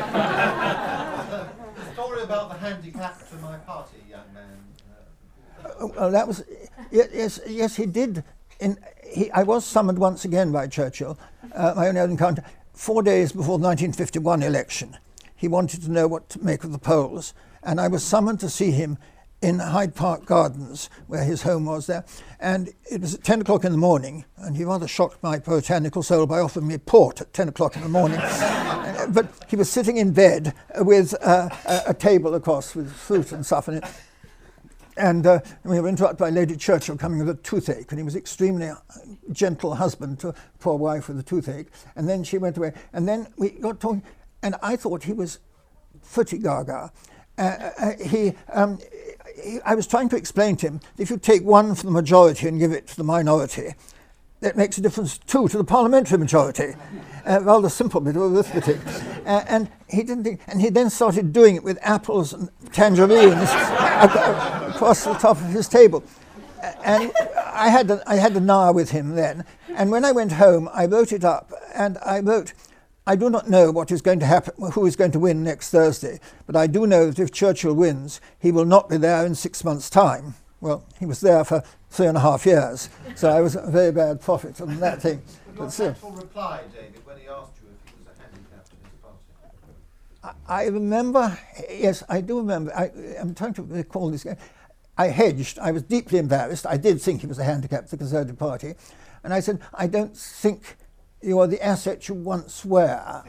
Story about the handicap to my party, young man. Uh, well, that was yes, yes. He did. In he, I was summoned once again by Churchill. Uh, my only other encounter, four days before the nineteen fifty-one election. He wanted to know what to make of the polls, and I was summoned to see him in Hyde Park Gardens, where his home was there. And it was at ten o'clock in the morning, and he rather shocked my puritanical soul by offering me port at ten o'clock in the morning. uh, but he was sitting in bed with uh, a, a table across with fruit and stuff in it. And uh, we were interrupted by Lady Churchill coming with a toothache, and he was extremely gentle husband to a poor wife with a toothache. And then she went away. And then we got talking, and I thought he was pretty gaga. Uh, uh, he, um, he, I was trying to explain to him that if you take one from the majority and give it to the minority, that makes a difference too to the parliamentary majority. A uh, rather simple bit of arithmetic. Uh, and he didn't think, and he then started doing it with apples and tangerines across the top of his table. Uh, and I had a, I had an hour with him then. And when I went home, I wrote it up, and I wrote, I do not know what is going to happen, who is going to win next Thursday, but I do know that if Churchill wins, he will not be there in six months' time. Well, he was there for three and a half years, so I was a very bad prophet on that thing. Your actual reply, David, when he asked you if he was a handicap in his party? I, I remember, yes, I do remember. I, I'm trying to recall this. I hedged. I was deeply embarrassed. I did think he was a handicap to the Conservative Party. And I said, I don't think you are the asset you once were.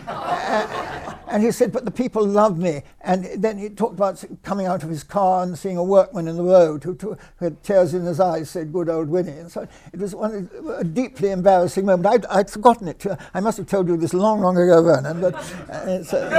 uh, and he said, but the people love me. And then he talked about coming out of his car and seeing a workman in the road who, who had tears in his eyes, said, good old Winnie. And so it was one, a deeply embarrassing moment. I'd, I'd forgotten it. I must have told you this long, long ago, Vernon. But uh, it's, uh,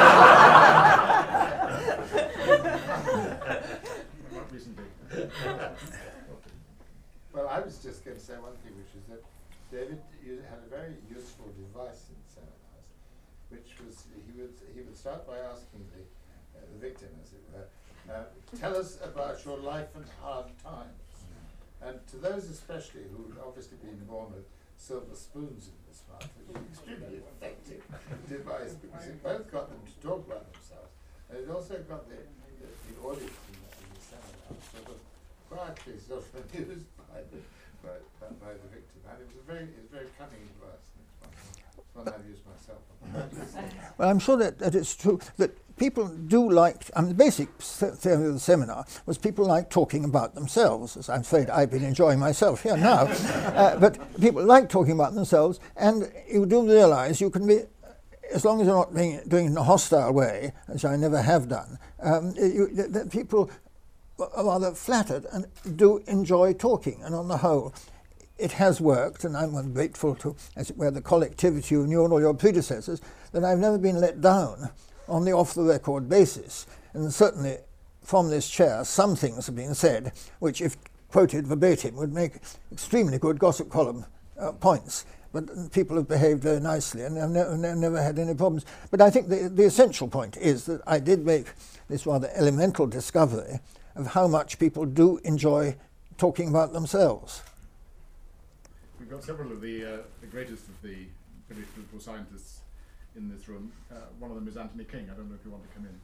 well, I was just going to say one thing, which is that David you had a very useful device in seminars, which was he would he would start by asking the uh, the victim, as it were, uh, tell us about your life and hard times. And to those especially who had obviously been born with silver spoons in this mouth, it was an extremely effective device because it both got them to talk about themselves, And it also got the, the, the audience in the, in the seminar sort of quietly sort of amused by the, by, by, by the victim. And it was a very, it was a very cunning device. It's one I've used myself. Well, I'm sure that, that it's true that people do like, I mean, the basic th- theory of the seminar was people like talking about themselves, as I'm afraid I've been enjoying myself here now. uh, but people like talking about themselves, and you do realise you can be, as long as you're not being, doing it in a hostile way, which I never have done, um, you, that, that people are rather flattered and do enjoy talking, and on the whole, it has worked, and I'm grateful to, as it were, the collectivity of you and all your predecessors, that I've never been let down on the off-the-record basis. And certainly from this chair, some things have been said which, if quoted verbatim, would make extremely good gossip column uh, points. But people have behaved very nicely, and I've ne- ne- never had any problems. But I think the, the essential point is that I did make this rather elemental discovery of how much people do enjoy talking about themselves. We've got several of the, uh, the greatest of the British political scientists in this room. Uh, one of them is Anthony King. I don't know if you want to come in.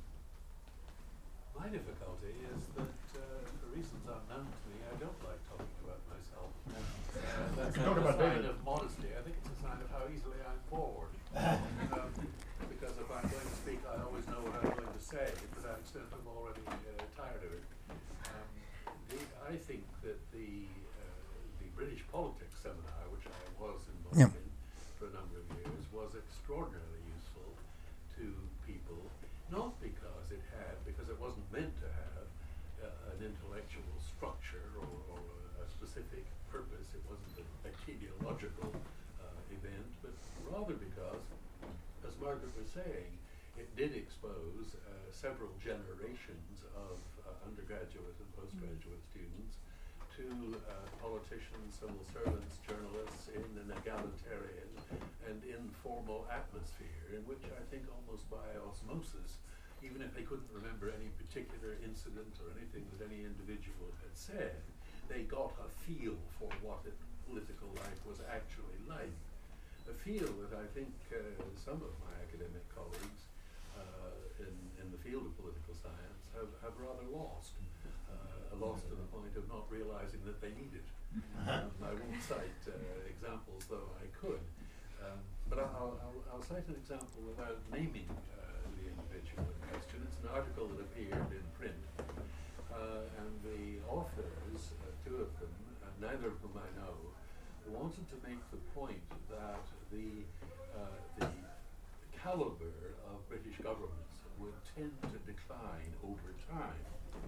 My difficulty is that, uh, for reasons unknown to me, I don't like talking about myself. Uh, that's not a sign of modesty. I think it's a sign of how easily I'm bored. um, because if I'm going to speak, I always know what I'm going to say, but I'm still I'm already uh, tired of it. Um, the, I think that the uh, the British politics seminar, which I was involved Yeah. in for a number of years, was extraordinarily useful to people, not because it had, because it wasn't meant to have uh, an intellectual structure or, or a specific purpose. It wasn't a, a teleological uh, event, but rather because, as Margaret was saying, it did expose uh, several generations of uh, undergraduate and postgraduate students to uh, politicians, civil servants, journalists in an egalitarian and informal atmosphere in which I think almost by osmosis, even if they couldn't remember any particular incident or anything that any individual had said, they got a feel for what it, political life was actually like. A feel that I think uh, some of my academic colleagues uh, in, in the field of political science have, have rather lost. Uh, lost to the point of not realizing that they need it. Um, I won't cite uh, examples, though I could. Um, but I'll, I'll, I'll cite an example without naming uh, the individual in question. It's an article that appeared in print. Uh, and the authors, uh, two of them, uh, neither of whom I know, wanted to make the point that the, uh, the caliber of British governments would tend to decline over time,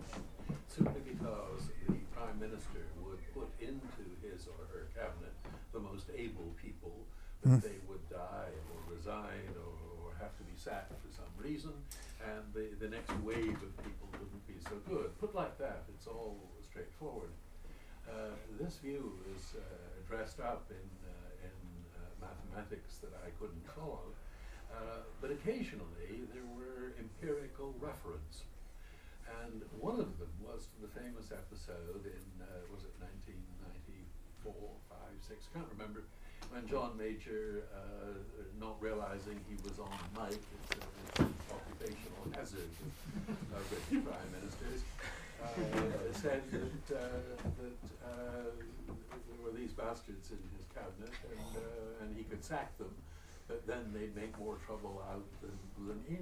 simply because the Prime Minister would put into his or her cabinet the most able people, but mm. they would die or resign or, or have to be sacked for some reason, and the, the next wave of people wouldn't be so good. Put like that, it's all straightforward. Uh, this view is uh, dressed up in, uh, in uh, mathematics that I couldn't follow, uh, but occasionally there were empirical reference. And one of them was the famous episode in, uh, was it nineteen ninety-four, five, six, can't remember, when John Major, uh, not realizing he was on mic, it's an occupational hazard of uh, British Prime Ministers, uh, said that, uh, that uh, there were these bastards in his cabinet and, uh, and he could sack them, but then they'd make more trouble out than, than in.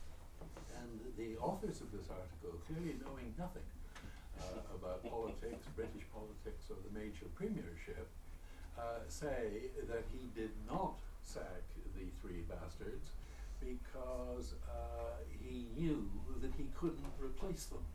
And the authors of this article, clearly knowing nothing uh, about politics, British politics, or the major premiership, uh, say that he did not sack the three bastards because uh, he knew that he couldn't replace them.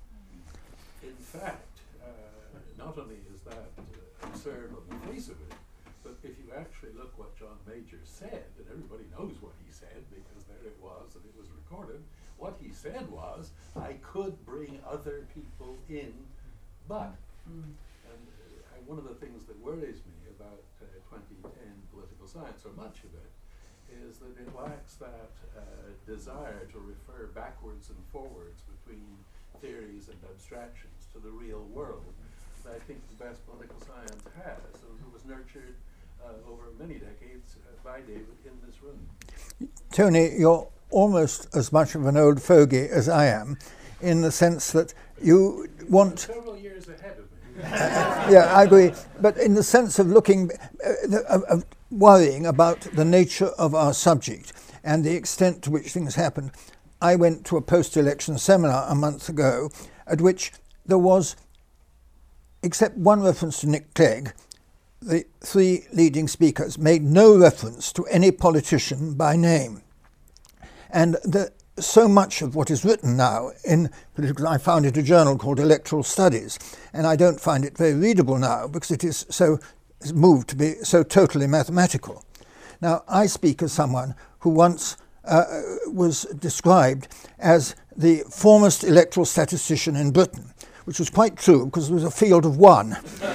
In fact, uh, not only is that uh, absurd on the face of it, but if you actually look what John Major said, and everybody knows what he said because there it was and it was recorded, what he said was, I could bring other people in, but, mm. and uh, one of the things that worries me about uh, twenty ten political science, or much of it, is that it lacks that uh, desire to refer backwards and forwards between theories and abstractions to the real world that I think the best political science has, and who was nurtured uh, over many decades uh, by David in this room. Tony, your almost as much of an old fogey as I am, in the sense that you want... Several years ahead of me. Uh, yeah, I agree. But in the sense of looking, uh, of, of worrying about the nature of our subject and the extent to which things happen, I went to a post-election seminar a month ago at which there was, except one reference to Nick Clegg, the three leading speakers made no reference to any politician by name. And the, so much of what is written now in political, I founded a journal called Electoral Studies, and I don't find it very readable now because it is so is moved to be so totally mathematical. Now, I speak as someone who once uh, was described as the foremost electoral statistician in Britain, which was quite true because it was a field of one.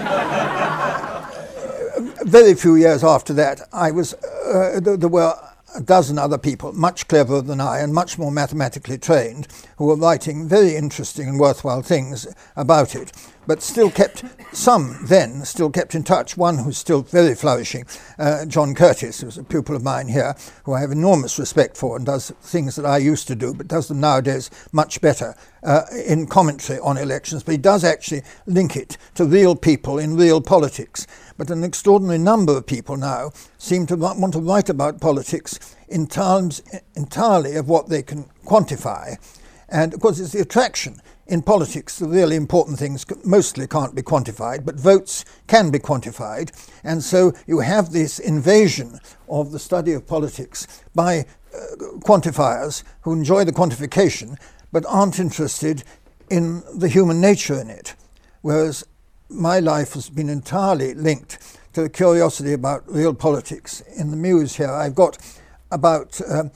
Very few years after that, I was, uh, there, there were a dozen other people, much cleverer than I and much more mathematically trained, who were writing very interesting and worthwhile things about it, but still kept, some then still kept in touch. One who's still very flourishing, uh, John Curtis, who's a pupil of mine here, who I have enormous respect for and does things that I used to do, but does them nowadays much better uh, in commentary on elections. But he does actually link it to real people in real politics. But an extraordinary number of people now seem to want to write about politics in terms entirely of what they can quantify. And of course, it's the attraction in politics. The really important things mostly can't be quantified, but votes can be quantified. And so you have this invasion of the study of politics by uh, quantifiers who enjoy the quantification, but aren't interested in the human nature in it. Whereas my life has been entirely linked to the curiosity about real politics. In the Muse here, I've got about um,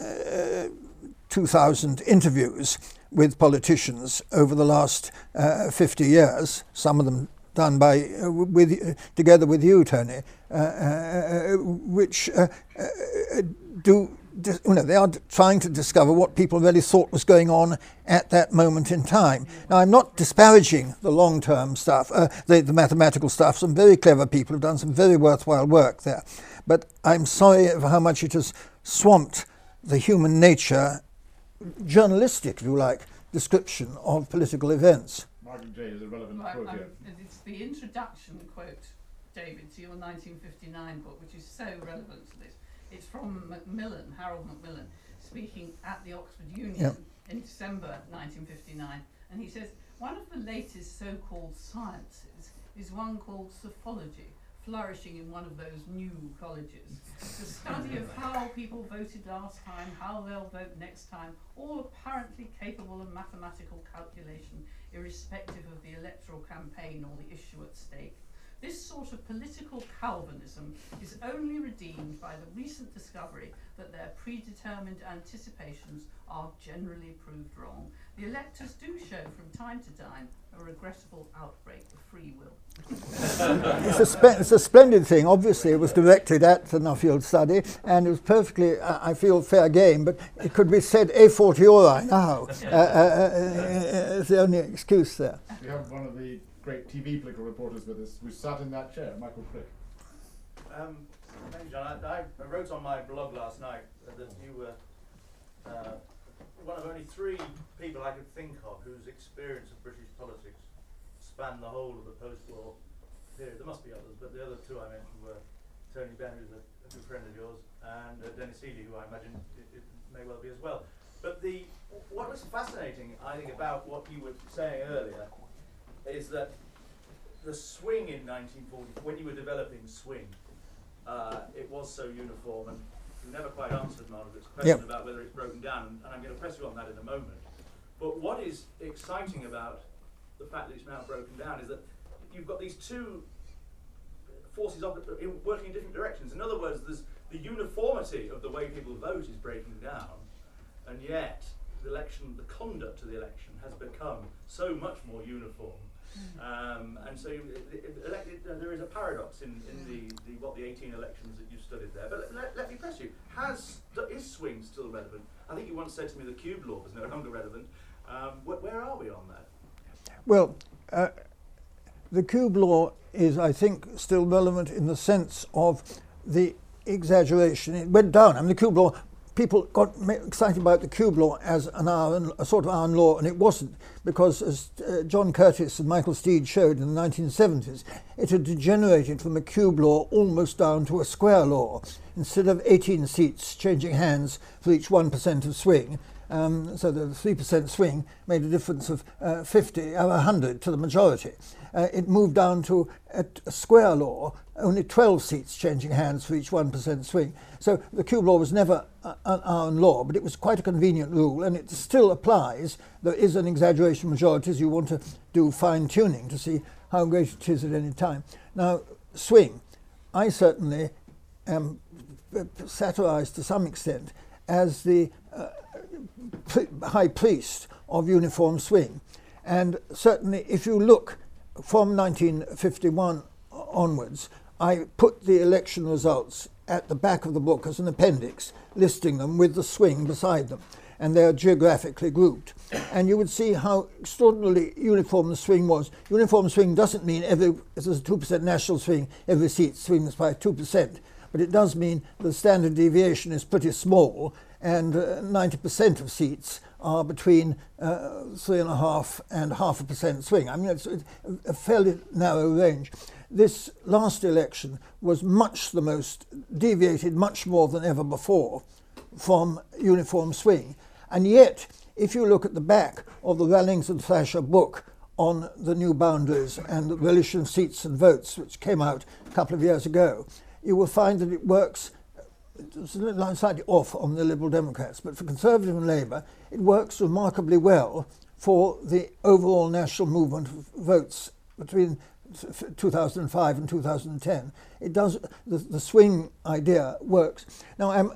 uh, two thousand interviews with politicians over the last uh, fifty years, some of them done by uh, with uh, together with you, Tony, uh, uh, which uh, uh, do you know, they are trying to discover what people really thought was going on at that moment in time. Now, I'm not disparaging the long-term stuff, uh, the, the mathematical stuff. Some very clever people have done some very worthwhile work there. But I'm sorry for how much it has swamped the human nature, journalistic, if you like, description of political events. Margaret J. is a relevant Well, quote um, here. it's the introduction quote, David, to your nineteen fifty-nine book, which is so relevant to this. It's from Macmillan, Harold Macmillan, speaking at the Oxford Union yep. in December nineteen fifty-nine. And he says, one of the latest so-called sciences is one called psephology, flourishing in one of those new colleges. The study of how people voted last time, how they'll vote next time, all apparently capable of mathematical calculation, irrespective of the electoral campaign or the issue at stake. This sort of political Calvinism is only redeemed by the recent discovery that their predetermined anticipations are generally proved wrong. The electors do show from time to time a regrettable outbreak of free will. It's a, spe- it's a splendid thing. Obviously, it was directed at the Nuffield study, and it was perfectly, uh, I feel, fair game, but it could be said a fortiori now. Uh, uh, uh, it's the only excuse there. We have one of the great T V political reporters with us who sat in that chair, Michael Crick. Um, thank you, John. I, I wrote on my blog last night that you were uh, one of only three people I could think of whose experience of British politics spanned the whole of the post-war period. There must be others, but the other two I mentioned were Tony Benn, who's a, a good friend of yours, and uh, Dennis Healey, who I imagine it, it may well be as well. But the what was fascinating, I think, about what you were saying earlier is that the swing in nineteen forty, when you were developing swing, uh, it was so uniform, and you never quite answered Margaret's question yep. about whether it's broken down, and I'm going to press you on that in a moment. But what is exciting about the fact that it's now broken down is that you've got these two forces op- in working in different directions. In other words, there's the uniformity of the way people vote is breaking down, and yet the election, the conduct of the election has become so much more uniform. Um, and so you, it, it, elected, uh, there is a paradox in, in the, the what the eighteen elections that you've studied there. But let, let, let me press you. Has is swing still relevant? I think you once said to me the Cube law was no longer relevant. Um, wh- where are we on that? Well, uh, the Cube law is, I think, still relevant in the sense of the exaggeration. It went down. I mean, the Cube law people got ma- excited about the cube law as an iron, a sort of iron law, and it wasn't, because as uh, John Curtis and Michael Steed showed in the nineteen seventies, it had degenerated from a cube law almost down to a square law. Instead of eighteen seats changing hands for each one percent of swing, um, so the three percent swing made a difference of uh, fifty or one hundred to the majority. Uh, it moved down to a, a square law, only twelve seats changing hands for each one percent swing. So the cube law was never a, an iron law, but it was quite a convenient rule, and it still applies. There is an exaggeration of majorities. You want to do fine-tuning to see how great it is at any time. Now, swing, I certainly am satirized to some extent as the uh, high priest of uniform swing. And certainly if you look from nineteen fifty-one onwards, I put the election results at the back of the book as an appendix, listing them with the swing beside them, and they're geographically grouped. And you would see how extraordinarily uniform the swing was. Uniform swing doesn't mean every, if there's a two percent national swing, every seat swings by two percent, but it does mean the standard deviation is pretty small, and uh, ninety percent of seats are between uh, three and a half and half a percent swing. I mean, it's a fairly narrow range. This last election was much the most, deviated much more than ever before from uniform swing. And yet, if you look at the back of the Rallings and Thrasher book on the new boundaries and the relation of seats and votes, which came out a couple of years ago, you will find that it works it's slightly off on the Liberal Democrats, but for Conservative and Labour, it works remarkably well for the overall national movement of votes between two thousand five and two thousand ten. It does, the, the swing idea works. Now, I'm,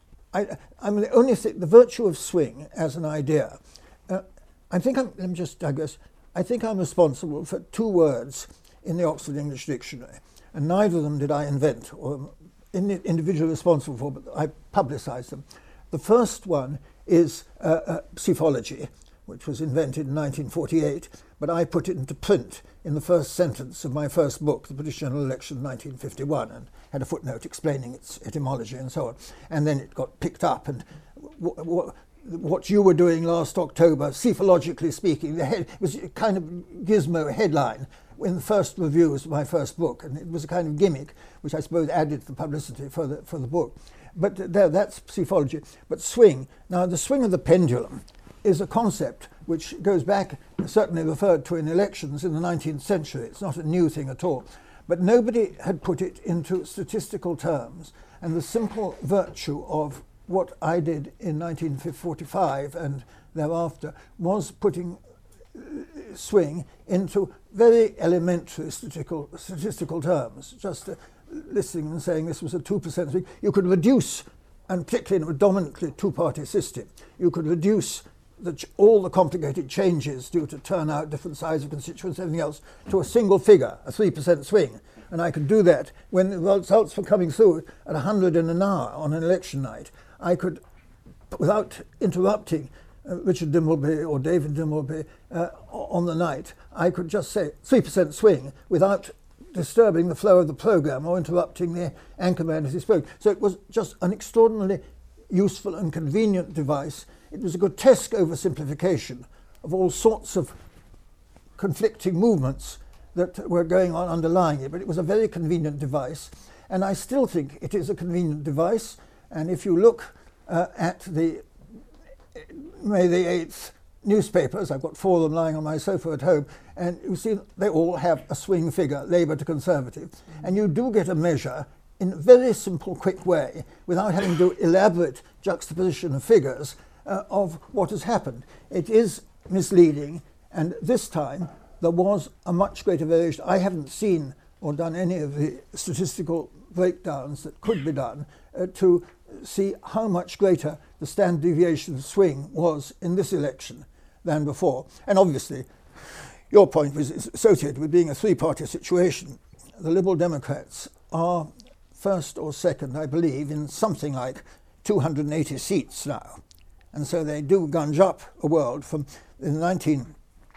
I, I'm the only thing, the virtue of swing as an idea, uh, I think I'm, let me just digress, I think I'm responsible for two words in the Oxford English Dictionary, and neither of them did I invent or individually responsible for, but I publicised them. The first one is uh, uh, psephology, which was invented in nineteen forty-eight, but I put it into print in the first sentence of my first book, The British General Election, nineteen fifty-one, and had a footnote explaining its etymology and so on. And then it got picked up, and w- w- what you were doing last October, psephologically speaking, the head, it was a kind of gizmo headline in the first reviews of my first book, and it was a kind of gimmick which I suppose added to the publicity for the for the book. But there, that's psephology. But swing, now the swing of the pendulum is a concept which goes back, certainly referred to in elections in the nineteenth century. It's not a new thing at all. But nobody had put it into statistical terms, and the simple virtue of what I did in nineteen forty-five and thereafter was putting swing into very elementary statistical, statistical terms, just uh, listing and saying this was a two percent swing. You could reduce, and particularly in a predominantly two-party system, you could reduce the ch- all the complicated changes due to turnout, different size of constituents, everything else, to a single figure, a three percent swing. And I could do that when the results were coming through at one hundred in an hour on an election night. I could, without interrupting Uh, Richard Dimbleby or David Dimbleby uh, on the night, I could just say three percent swing without disturbing the flow of the programme or interrupting the anchorman as he spoke. So it was just an extraordinarily useful and convenient device. It was a grotesque oversimplification of all sorts of conflicting movements that were going on underlying it, but it was a very convenient device, and I still think it is a convenient device. And if you look uh, at the May the eighth newspapers, I've got four of them lying on my sofa at home, and you see they all have a swing figure, Labour to Conservative, mm-hmm. and you do get a measure in a very simple, quick way, without having to do elaborate juxtaposition of figures, uh, of what has happened. It is misleading, and this time there was a much greater variation. I haven't seen or done any of the statistical breakdowns that could be done uh, to see how much greater the standard deviation swing was in this election than before. And obviously, your point was associated with being a three-party situation. The Liberal Democrats are first or second, I believe, in something like two hundred eighty seats now. And so they do gunge up a world. From in the nineteen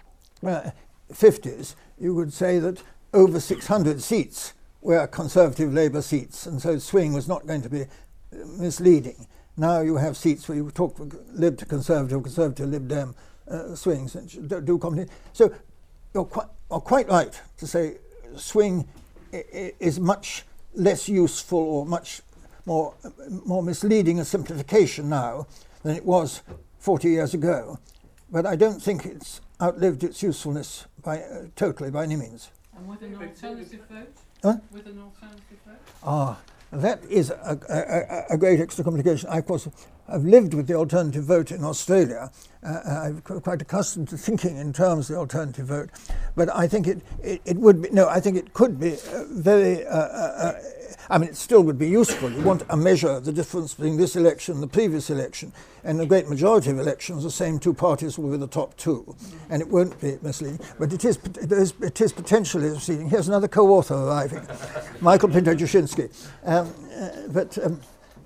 fifties, you would say that over six hundred seats were Conservative Labour seats, and so swing was not going to be misleading. Now you have seats where you talk Lib to Conservative, Conservative Lib Dem uh, swings and do, do comedy. So you're quite, are quite right to say swing I- I- is much less useful or much more more misleading a simplification now than it was forty years ago. But I don't think it's outlived its usefulness by uh, totally by any means. And with an alternative vote? Huh? With an alternative vote? Ah, that is a, a, a, a great extra complication. I, of course, I've lived with the alternative vote in Australia. Uh, I'm qu- quite accustomed to thinking in terms of the alternative vote. But I think it, it, it would be, no, I think it could be uh, very, uh, uh, I mean, it still would be useful. You want a measure of the difference between this election and the previous election. And the great majority of elections, the same two parties will be the top two. And it won't be misleading. But it is, it is, it is potentially misleading. Here's another co-author arriving, Michael Pinto-Jashinsky. Um, uh, but um,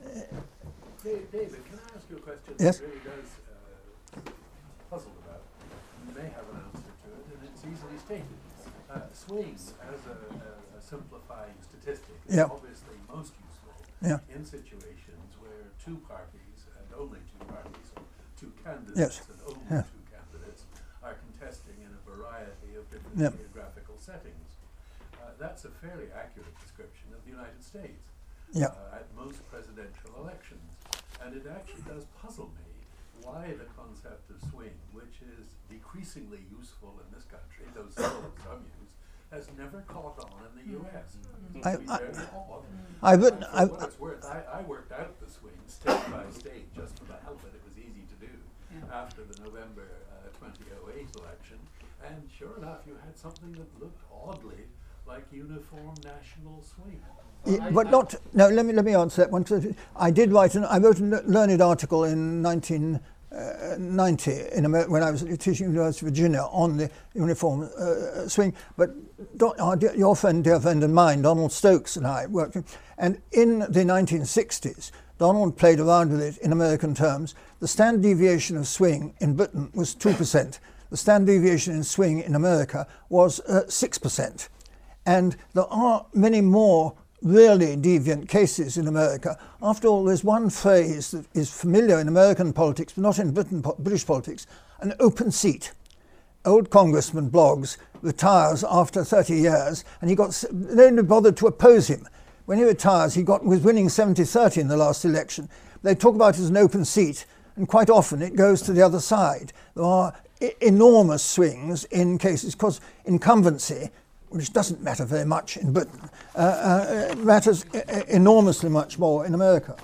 David, David, can I ask you a question Yes. that really does uh, puzzle about? You may have an answer to it, and it's easily stated. Uh, swing as a, a, a simplifying statistic is Yeah. obviously most useful Yeah. in situations where two parties, and only two parties, or two candidates, Yes. and only Yeah. two candidates, are contesting in a variety of different Yeah. geographical settings. Uh, that's a fairly accurate description of the United States. Yeah. Uh, at most presidential elections. And it actually does puzzle me why the concept of swing, which is decreasingly useful in this country, though still in some use, has never caught on in the U S. It I- seems to be I- very odd. I've written, And for I've, what it's worth, I, I worked out the swing state by state just for the hell of it. It was easy to do Yeah. after the November uh, twenty oh eight election. And sure enough, you had something that looked oddly like uniform national swing. Yeah, but not. No, let me let me answer that one. I did write an. I wrote a learned article in nineteen ninety in Amer- when I was teaching at University of Virginia on the uniform uh, swing. But Don, our dear, your friend, dear friend, and mine, Donald Stokes, and I worked. And in the nineteen sixties, Donald played around with it in American terms. The standard deviation of swing in Britain was two percent. The standard deviation in swing in America was uh, six percent. And there are many more really deviant cases in America. After all, there's one phrase that is familiar in American politics, but not in Britain, British politics, an open seat. Old Congressman Bloggs retires after thirty years, and he got nobody bothered to oppose him. When he retires, he got was winning seventy thirty in the last election. They talk about it as an open seat, and quite often it goes to the other side. There are I- enormous swings in cases, because incumbency, which doesn't matter very much in Britain, uh, uh, matters I- enormously much more in America.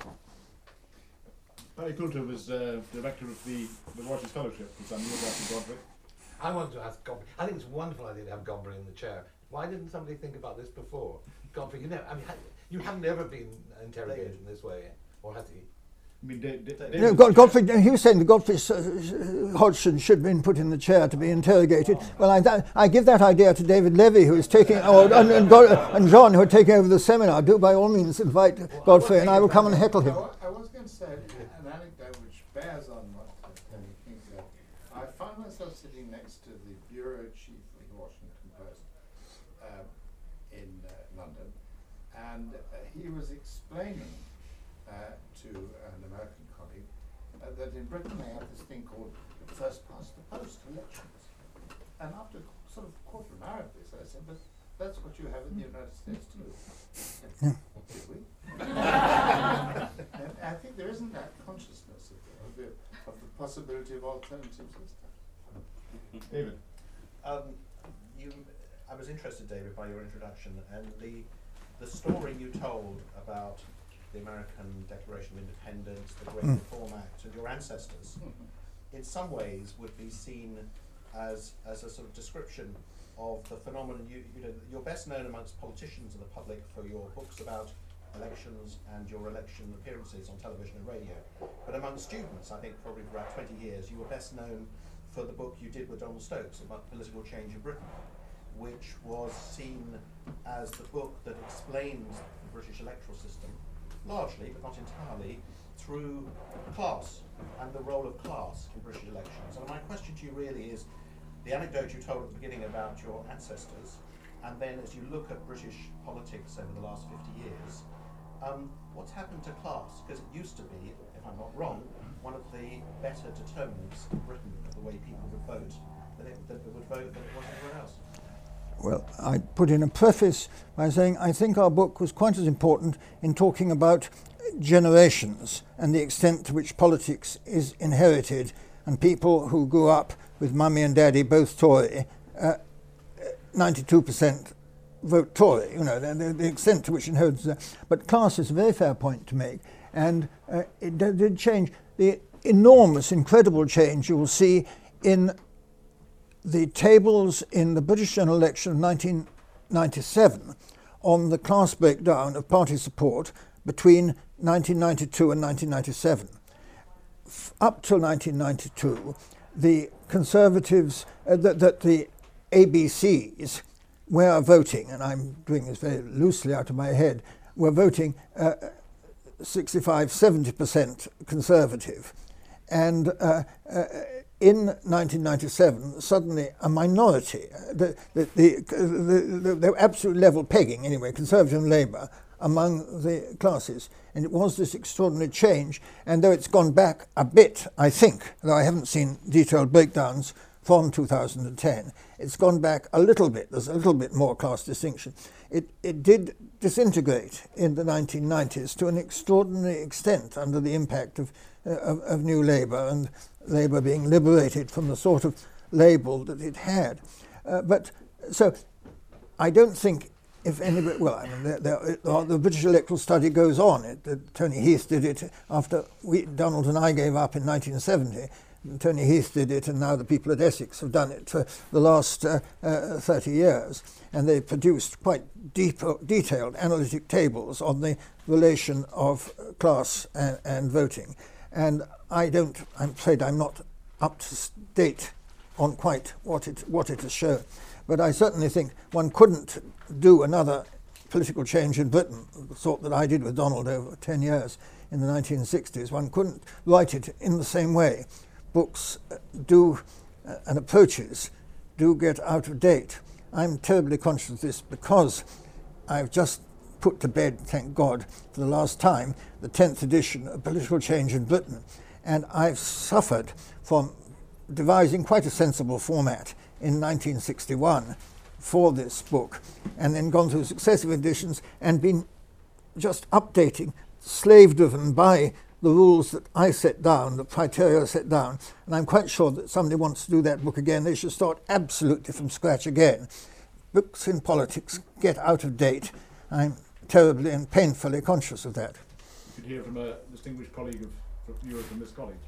Barry Coulter was uh, director of the, the Rogers Fellowship, which I'm after Godfrey. I wanted to ask Godfrey. I think it's a wonderful idea to have Godfrey in the chair. Why didn't somebody think about this before? Godfrey, you know, I mean, ha- you haven't ever been interrogated in this way, or has he? I mean, Da- Da- You know, God, Godfrey, he was saying that Godfrey uh, Hodgson should have been put in the chair to be interrogated. Well, I, that, I give that idea to David Levy, who is taking, or, and, and, God, and John, who are taking over the seminar. Do by all means invite Well, Godfrey, I and I will come and heckle him. I wa- I was going to say an anecdote which bears on what Tony King said. I found myself sitting next to the bureau chief of the Washington Post um, in uh, London, and uh, he was explaining uh, to an American colleague uh, that in Britain they have this thing called first past the post elections. And after sort of a quarter of an hour of this, I said, but that's what you have in the United States too. And, did we? And I think there isn't that consciousness of the, of the, of the possibility of alternative systems. David. Um, you, I was interested, David, by your introduction and the the story you told about the American Declaration of Independence, the Great Reform Act, and your ancestors. In some ways, would be seen as as a sort of description of the phenomenon. You, you know, you're best known amongst politicians and the public for your books about elections and your election appearances on television and radio. But among students, I think probably for about twenty years, you were best known for the book you did with Donald Stokes about political change in Britain, which was seen as the book that explains the British electoral system, largely, but not entirely, through class and the role of class in British elections. And my question to you really is the anecdote you told at the beginning about your ancestors, and then as you look at British politics over the last fifty years, um, what's happened to class? Because it used to be, if I'm not wrong, one of the better determinants in Britain of the way people would vote than it, than it would vote than it was anywhere else. Well, I put in a preface by saying I think our book was quite as important in talking about generations and the extent to which politics is inherited, and people who grew up with mummy and daddy both Tory, uh, ninety-two percent vote Tory, you know, the, the, the extent to which inheritance. Uh, but class is a very fair point to make, and uh, it d- did change. The enormous, incredible change you will see in the tables in the British general election of nineteen ninety-seven on the class breakdown of party support between nineteen ninety-two and nineteen ninety-seven. F- up till nineteen ninety-two, the Conservatives, uh, that, that the A B Cs were voting, and I'm doing this very loosely out of my head, were voting uh, sixty-five, seventy percent Conservative. And uh, uh, in nineteen ninety-seven, suddenly a minority, the, the, the, the, the, the absolute level pegging, anyway, Conservative and Labour, among the classes. And it was this extraordinary change. And though it's gone back a bit, I think, though I haven't seen detailed breakdowns from two thousand ten, it's gone back a little bit. There's a little bit more class distinction. It, it did disintegrate in the nineteen nineties to an extraordinary extent under the impact of, uh, of, of New Labour and Labour being liberated from the sort of label that it had. Uh, but so I don't think if anybody, well, I mean, there, there, uh, the British electoral study goes on. It, uh, Tony Heath did it after we, Donald and I gave up in nineteen seventy. Tony Heath did it, and now the people at Essex have done it for the last uh, uh, thirty years. And they produced quite deep, uh, detailed analytic tables on the relation of class and, and voting. And I don't, I'm afraid I'm not up to date on quite what it, what it has shown. But I certainly think one couldn't do another political change in Britain, the sort that I did with Donald over ten years in the nineteen sixties. One couldn't write it in the same way. Books do, uh, and approaches do get out of date. I'm terribly conscious of this because I've just put to bed, thank God, for the last time, the tenth edition of Political Change in Britain. And I've suffered from devising quite a sensible format in nineteen sixty-one for this book, and then gone through successive editions and been just updating, slave-driven by the rules that I set down, the criteria I set down. And I'm quite sure that somebody wants to do that book again, they should start absolutely from scratch again. Books in politics get out of date. I'm terribly and painfully conscious of that. You could hear from a distinguished colleague of of yours from this college.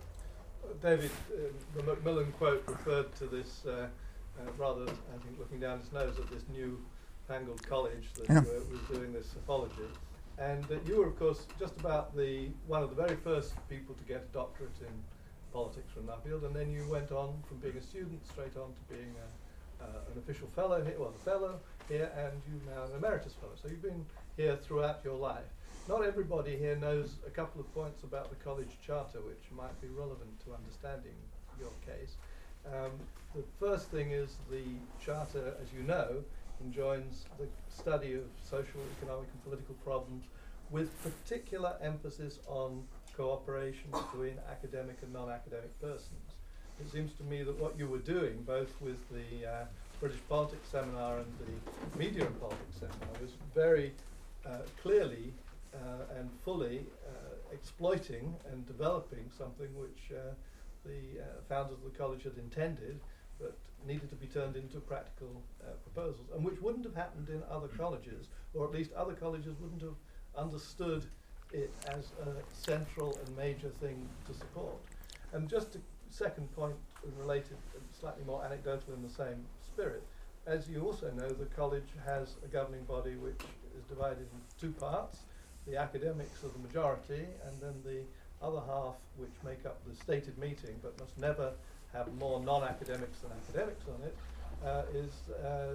Uh, David, uh, the Macmillan quote referred to this, uh, uh, rather, I think, looking down his nose at this new fangled college that yeah. uh, was doing this pathology. And that you were, of course, just about the one of the very first people to get a doctorate in politics from Nuffield, and then you went on from being a student straight on to being a, uh, an official fellow here, well, a fellow here, and you're now an emeritus fellow. So you've been here throughout your life. Not everybody here knows a couple of points about the college charter which might be relevant to understanding your case. Um, the first thing is the charter, as you know, enjoins the study of social, economic and political problems with particular emphasis on cooperation between academic and non-academic persons. It seems to me that what you were doing, both with the uh, British Politics Seminar and the Media and Politics Seminar, was very uh, clearly uh, and fully uh, exploiting and developing something which uh, the uh, founders of the college had intended, but needed to be turned into practical uh, proposals, and which wouldn't have happened in other colleges, or at least other colleges wouldn't have understood it as a central and major thing to support. And just a second point related, slightly more anecdotal in the same spirit, as you also know, the college has a governing body which is divided into two parts, the academics are the majority, and then the other half, which make up the stated meeting, but must never have more non-academics than academics on it, uh, is uh,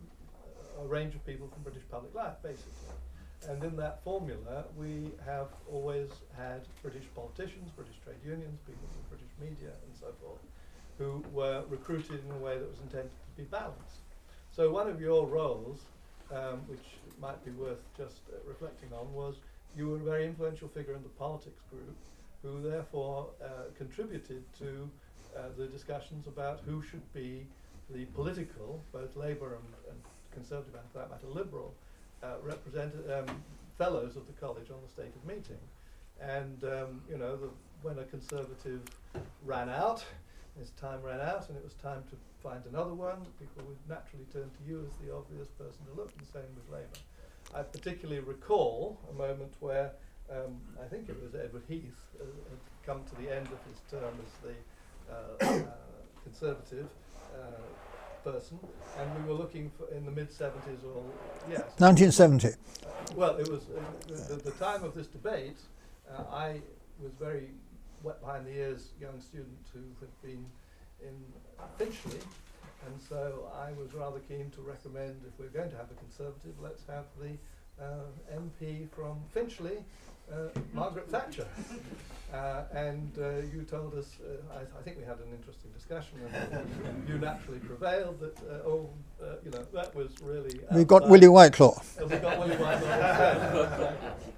a range of people from British public life, basically. And in that formula, we have always had British politicians, British trade unions, people from British media, and so forth, who were recruited in a way that was intended to be balanced. So one of your roles, um, which might be worth just uh, reflecting on, was you were a very influential figure in the politics group, who therefore uh, contributed to uh, the discussions about who should be the political, both Labour and, and Conservative and for that matter Liberal, uh, represent um, fellows of the college on the stated meeting. And um, you know, the, when a Conservative ran out, his time ran out, and it was time to find another one, people would naturally turn to you as the obvious person to look, and the same with Labour. I particularly recall a moment where um, I think it was Edward Heath uh, had come to the end of his term as the uh, uh, Conservative uh, person, and we were looking for in the mid seventies or yes, nineteen seventy. Uh, well, it was uh, the, the time of this debate. Uh, I was very wet behind the ears young student who had been in Finchley, and so I was rather keen to recommend, if we're going to have a Conservative, let's have the uh, M P from Finchley, uh, Margaret Thatcher. Uh, and uh, you told us, uh, I, I think we had an interesting discussion, and you naturally prevailed that, uh, oh, uh, you know, that was really... We got Willie Whitelaw. Uh, we got Willie Whitelaw.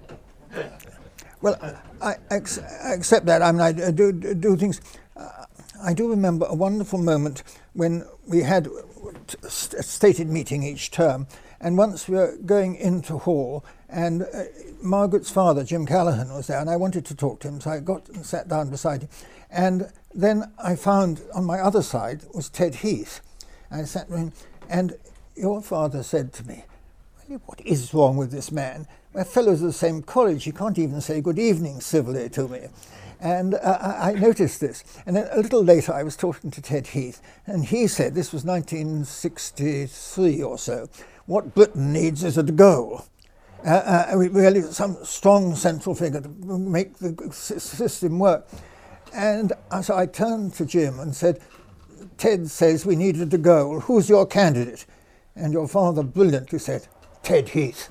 Well, I, I ex accept that. I mean, I do, do things... Uh, I do remember a wonderful moment when we had a stated meeting each term, and once we were going into hall, and uh, Margaret's father, Jim Callaghan, was there, and I wanted to talk to him, so I got and sat down beside him. And then I found on my other side was Ted Heath. And I sat with him, and your father said to me, "Really, what is wrong with this man? We're fellows of the same college, he can't even say good evening civilly to me." And uh, I, I noticed this. And then a little later I was talking to Ted Heath, and he said, this was nineteen sixty-three or so, what Britain needs is a goal. Uh, uh, really some strong central figure to make the system work. And uh, so I turned to Jim and said, Ted says we needed a goal. Who's your candidate? And your father brilliantly said, Ted Heath.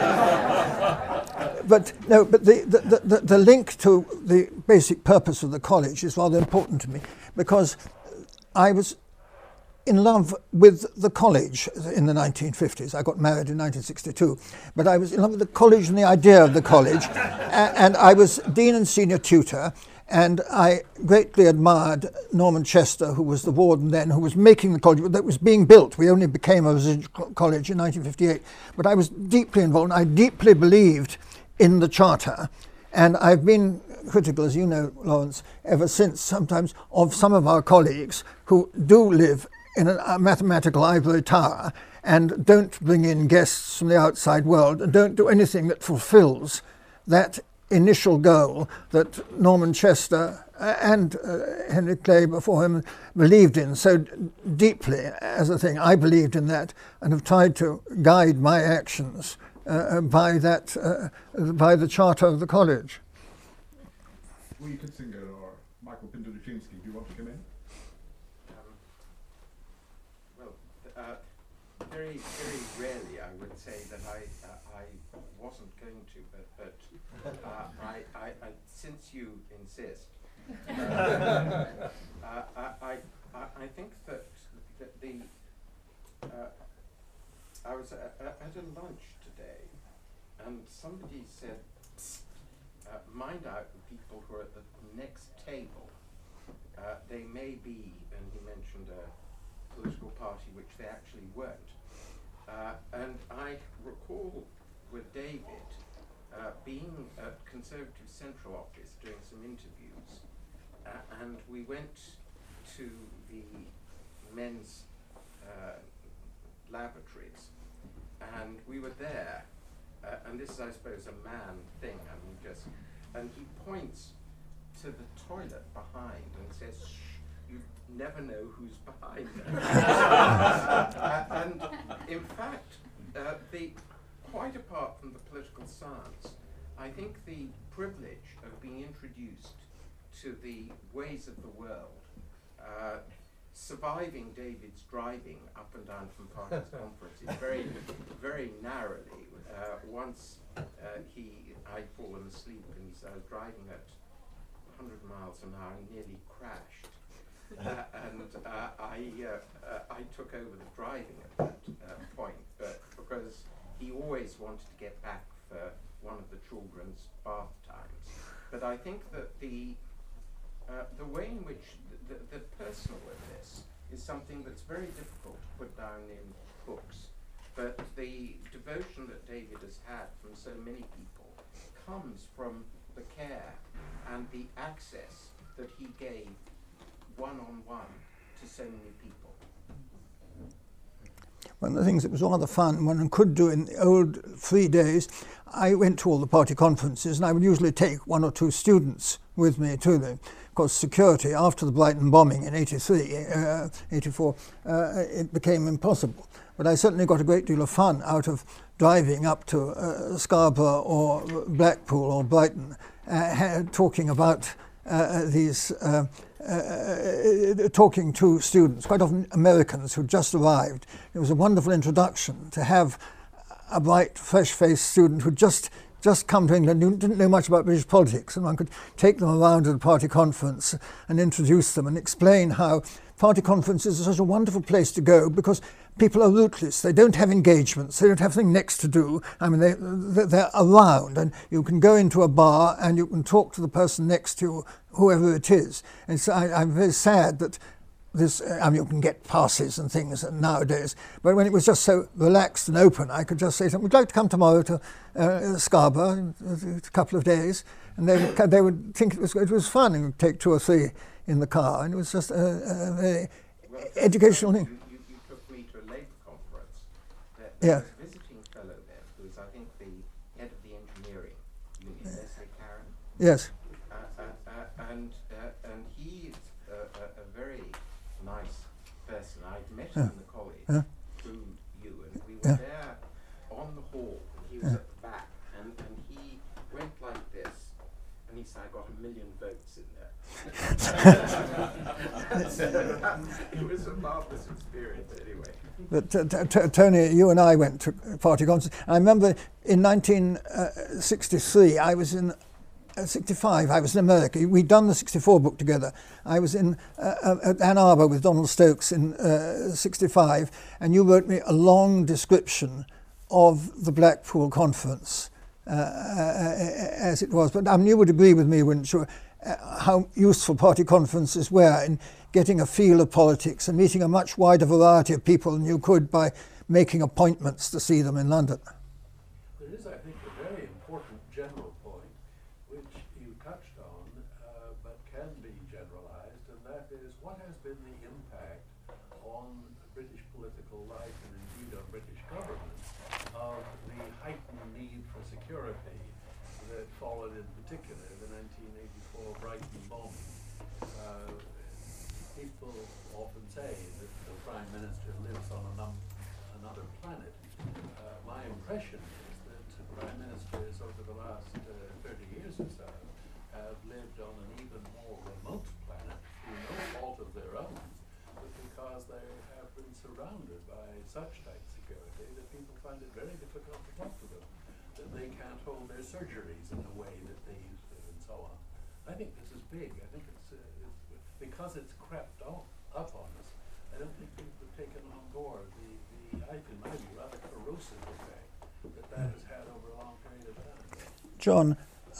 But no, but the, the, the, the link to the basic purpose of the college is rather important to me, because I was in love with the college in the nineteen fifties. I got married in nineteen sixty-two, but I was in love with the college and the idea of the college. a- and I was dean and senior tutor, and I greatly admired Norman Chester, who was the warden then, who was making the college that was being built. We only became a residential college in nineteen fifty-eight, but I was deeply involved, and I deeply believed in the charter. And I've been critical, as you know, Lawrence, ever since, sometimes, of some of our colleagues who do live in a mathematical ivory tower and don't bring in guests from the outside world and don't do anything that fulfills that initial goal that Norman Chester and uh, Henry Clay before him believed in so d- deeply as a thing. I believed in that and have tried to guide my actions uh, by that, uh, by the charter of the college. Lee Kitzinger or Michael Pinto-Duchinsky, do you want to come in? Uh, very, very rarely I would say that I uh, I wasn't going to, but, but uh, I, I, I, since you insist, uh, uh, I, I, I think that, that the, uh, I was at, at a lunch today, and somebody said, uh, mind out the people who are at the next table. Uh, they may be, and he mentioned a political party which they actually weren't. Uh, and I recall with David uh, being at Conservative Central Office doing some interviews, uh, and we went to the men's uh, laboratories, and we were there, uh, and this is, I suppose, a man thing, I mean, just, and he points to the toilet behind and says, shh, you never know who's behind it. uh, and in fact, uh, the, quite apart from the political science, I think the privilege of being introduced to the ways of the world, uh, surviving David's driving up and down from Parker's conferences very, very narrowly. Uh, once uh, he, I'd fallen asleep and I was driving at one hundred miles an hour and nearly crashed. Uh, and uh, I, uh, uh, I took over the driving at that uh, point, but because he always wanted to get back for one of the children's bath times. but I think that the uh, the way in which the, the, the personal of this is something that's very difficult to put down in books. But the devotion that David has had from so many people comes from the care and the access that he gave one-on-one to so many people. One of the things that was rather fun, one could do in the old free days, I went to all the party conferences and I would usually take one or two students with me to them. Of course, security, after the Brighton bombing in eighty-three, uh, eighty-four, uh, it became impossible. But I certainly got a great deal of fun out of driving up to uh, Scarborough or Blackpool or Brighton, uh, talking about uh, these, uh, uh, talking to students, quite often Americans who just arrived. It was a wonderful introduction to have a bright, fresh-faced student who just just come to England, who didn't know much about British politics, and one could take them around to the party conference and introduce them and explain how party conferences are such a wonderful place to go because people are rootless. They don't have engagements. They don't have something next to do. I mean, they, they're around, and you can go into a bar and you can talk to the person next to you, whoever it is. And so I, I'm very sad that this, I mean, you can get passes and things nowadays, but when it was just so relaxed and open, I could just say, we'd like to come tomorrow to uh, Scarborough, a couple of days, and they would, they would think it was, it was fun, and we'd take two or three in the car, and it was just a, a very well, educational thing. You, you, you took me to a Labour conference. There, Yeah. there was a visiting fellow there who was, I think, the head of the engineering union, Leslie Caron. Yes. Uh, uh, uh, and uh, and he's uh, a, a very nice person. I'd met him Yeah. in the college Yeah. through you, and we were Yeah. there on the hall, and he was Yeah. at the back, and, and he went like this, and he said, I got a million votes in there. It was a marvellous experience anyway. But uh, t- t- Tony, you and I went to party concerts. I remember in nineteen sixty-three, I was in uh, sixty-five, I was in America. We'd done the sixty-four book together. I was in uh, at Ann Arbor with Donald Stokes in uh, sixty-five, and you wrote me a long description of the Blackpool conference uh, uh, as it was. But I mean, you would agree with me, wouldn't you, uh, how useful party conferences were in getting a feel of politics and meeting a much wider variety of people than you could by making appointments to see them in London. There is, I think, a very important general point which you touched on, uh, but can be generalized, and that is what has been the impact on British political life and indeed on British government of the heightened need for security that followed in particular the nineteen eighty-four Brighton bombing. Uh, people often say that the Prime Minister lives on a num- another planet. Uh, my impression is that Prime Ministers over the last uh, thirty years or so have lived on an even more remote planet through no fault of their own, but because they have been surrounded by such tight security that people find it very difficult to talk to them, that they can't hold their surgeries in a way that they used to, and so on. I think this is big. I think it's, uh, it's because it's crept on, up on us. I don't think people have taken on board the, the I think, my view, rather corrosive effect that that has had over a long period of time. John,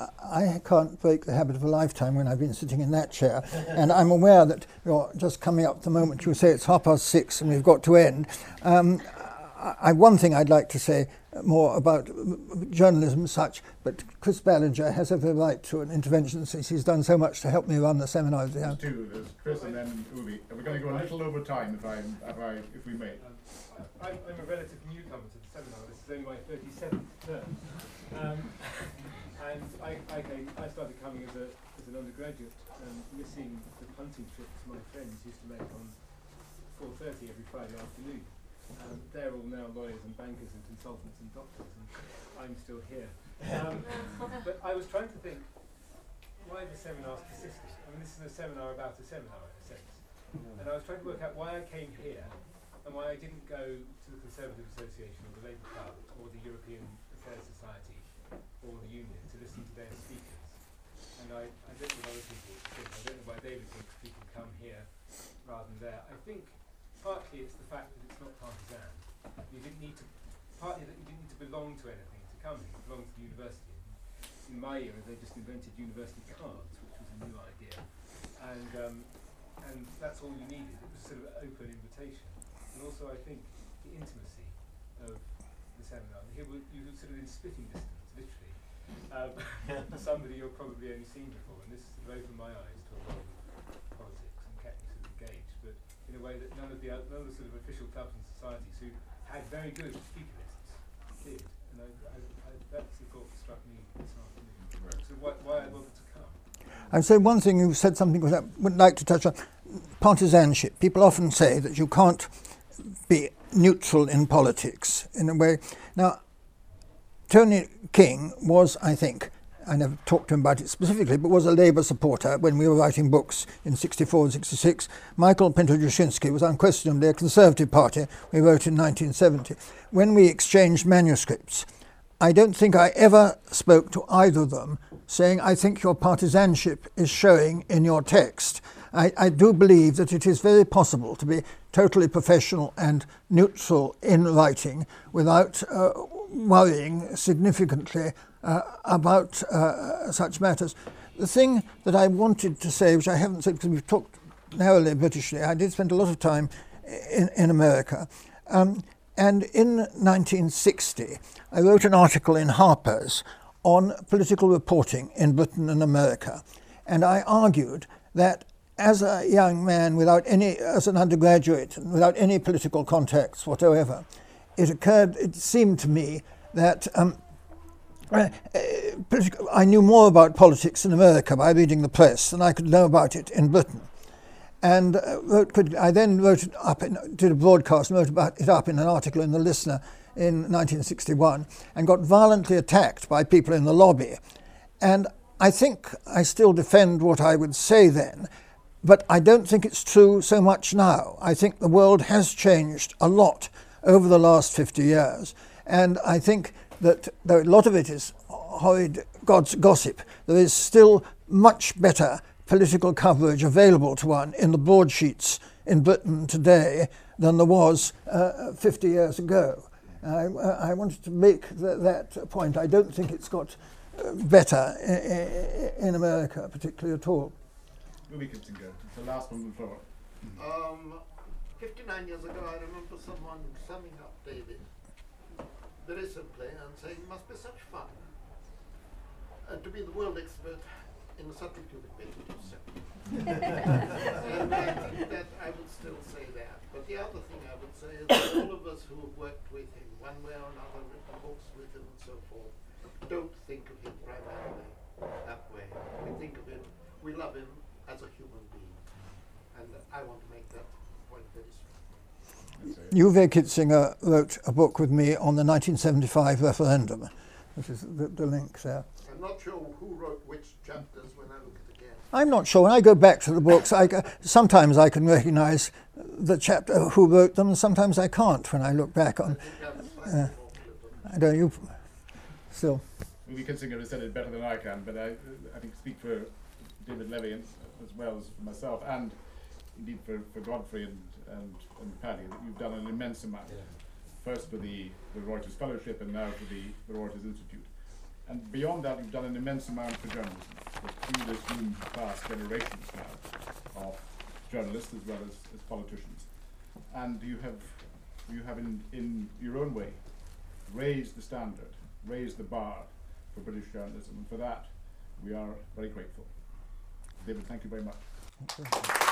I can't break the habit of a lifetime when I've been sitting in that chair, and I'm aware that you're just coming up the moment you say it's half past six and we've got to end. Um, I, one thing I'd like to say more about journalism and such, but Chris Ballinger has every right to an intervention since he's done so much to help me run the seminars. There's two. There's Chris and then Uli. And we're going to go a little over time, if I, if I, if we may. I'm, I'm a relative newcomer to the seminar. This is only my thirty-seventh term, um, and I, I, came, I started coming as, a, as an undergraduate, um, missing the punting trips my friends used to make on four thirty every Friday afternoon. Um, they're all now lawyers and bankers and consultants and doctors, and I'm still here. Um, but I was trying to think why the seminars persisted. I mean, this is a seminar about a seminar in a sense, and I was trying to work out why I came here and why I didn't go to the Conservative Association or the Labour Club or the European Affairs Society or the Union to listen to their speakers. And I, I don't know what other people think. I don't know why David thinks people come here rather than there. I think partly it's the fact that it's not partisan. You didn't need to, partly that you didn't need to belong to anything to come here. You belong to the university. in my era, they just invented university cards, which was a new idea. And, um, and that's all you needed. It was sort of an open invitation. And also, I think, the intimacy of the seminar. Here we, you were sort of in spitting distance, literally. Um, somebody you've probably only seen before, and this sort of opened my eyes to a lot of politics and kept me sort of engaged, but in a way that none of the oth- none of the sort of official clubs and societies who had very good speaker lists did. And I, I, I, that's the thought that struck me this afternoon. So why, why I wanted to come. I'd say one thing, you said something which I would like to touch on, partisanship. People often say that you can't be neutral in politics, in a way. Now, Tony King was, I think, I never talked to him about it specifically, but was a Labour supporter when we were writing books in sixty-four and sixty-six. Michael Pinto-Jushinsky was unquestionably a Conservative Party. We wrote in nineteen seventy. When we exchanged manuscripts, I don't think I ever spoke to either of them saying, I think your partisanship is showing in your text. I, I do believe that it is very possible to be totally professional and neutral in writing without uh, worrying significantly uh, about uh, such matters. The thing that I wanted to say, which I haven't said because we've talked narrowly Britishly, I did spend a lot of time in, in America. Um, and in nineteen sixty, I wrote an article in Harper's on political reporting in Britain and America. And I argued that as a young man, without any, as an undergraduate, without any political contacts whatsoever, it occurred, it seemed to me that um, uh, I knew more about politics in America by reading the press than I could know about it in Britain. And uh, wrote, could, I then wrote it up, in, did a broadcast and wrote about it up in an article in The Listener in nineteen sixty-one, and got violently attacked by people in the lobby. And I think I still defend what I would say then, but I don't think it's true so much now. I think the world has changed a lot over the last fifty years. And I think that though a lot of it is horrid God's gossip, there is still much better political coverage available to one in the broadsheets in Britain today than there was uh, fifty years ago. I, I wanted to make th- that point. I don't think it's got uh, better I- I- in America, particularly at all. Louis Kitzinger, the last one on the floor. Um, fifty-nine years ago, I remember someone summing up David very simply and saying, it must be such fun uh, to be the world expert in the subject you've invented yourself. And I think that I would still say that. But the other thing I would say is that all of us who have worked with him, one way or another, written books with him and so forth, don't think of him primarily that way. We think of him, we love him as a human being. And I want to make that point very strong. Uwe Kitzinger wrote a book with me on the nineteen seventy-five referendum, which is the, the link there. I'm not sure who wrote which chapters when I look at it again. I'm not sure. When I go back to the books, I, sometimes I can recognise the chapter who wrote them, and sometimes I can't when I look back on. Uh, I don't. You still. Uwe Kitzinger has said it better than I can, but I, I think speak for David Levy as, as well as for myself, and indeed for, for Godfrey and, and, and Paddy, that you've done an immense amount. Yeah. First for the, the Reuters Fellowship and now for the, the Reuters Institute. And beyond that, you've done an immense amount for journalism. Through this room past generations now of journalists as well as, as politicians. And you have, you have in, in your own way, raised the standard, raised the bar for British journalism. And for that, we are very grateful. David, thank you very much.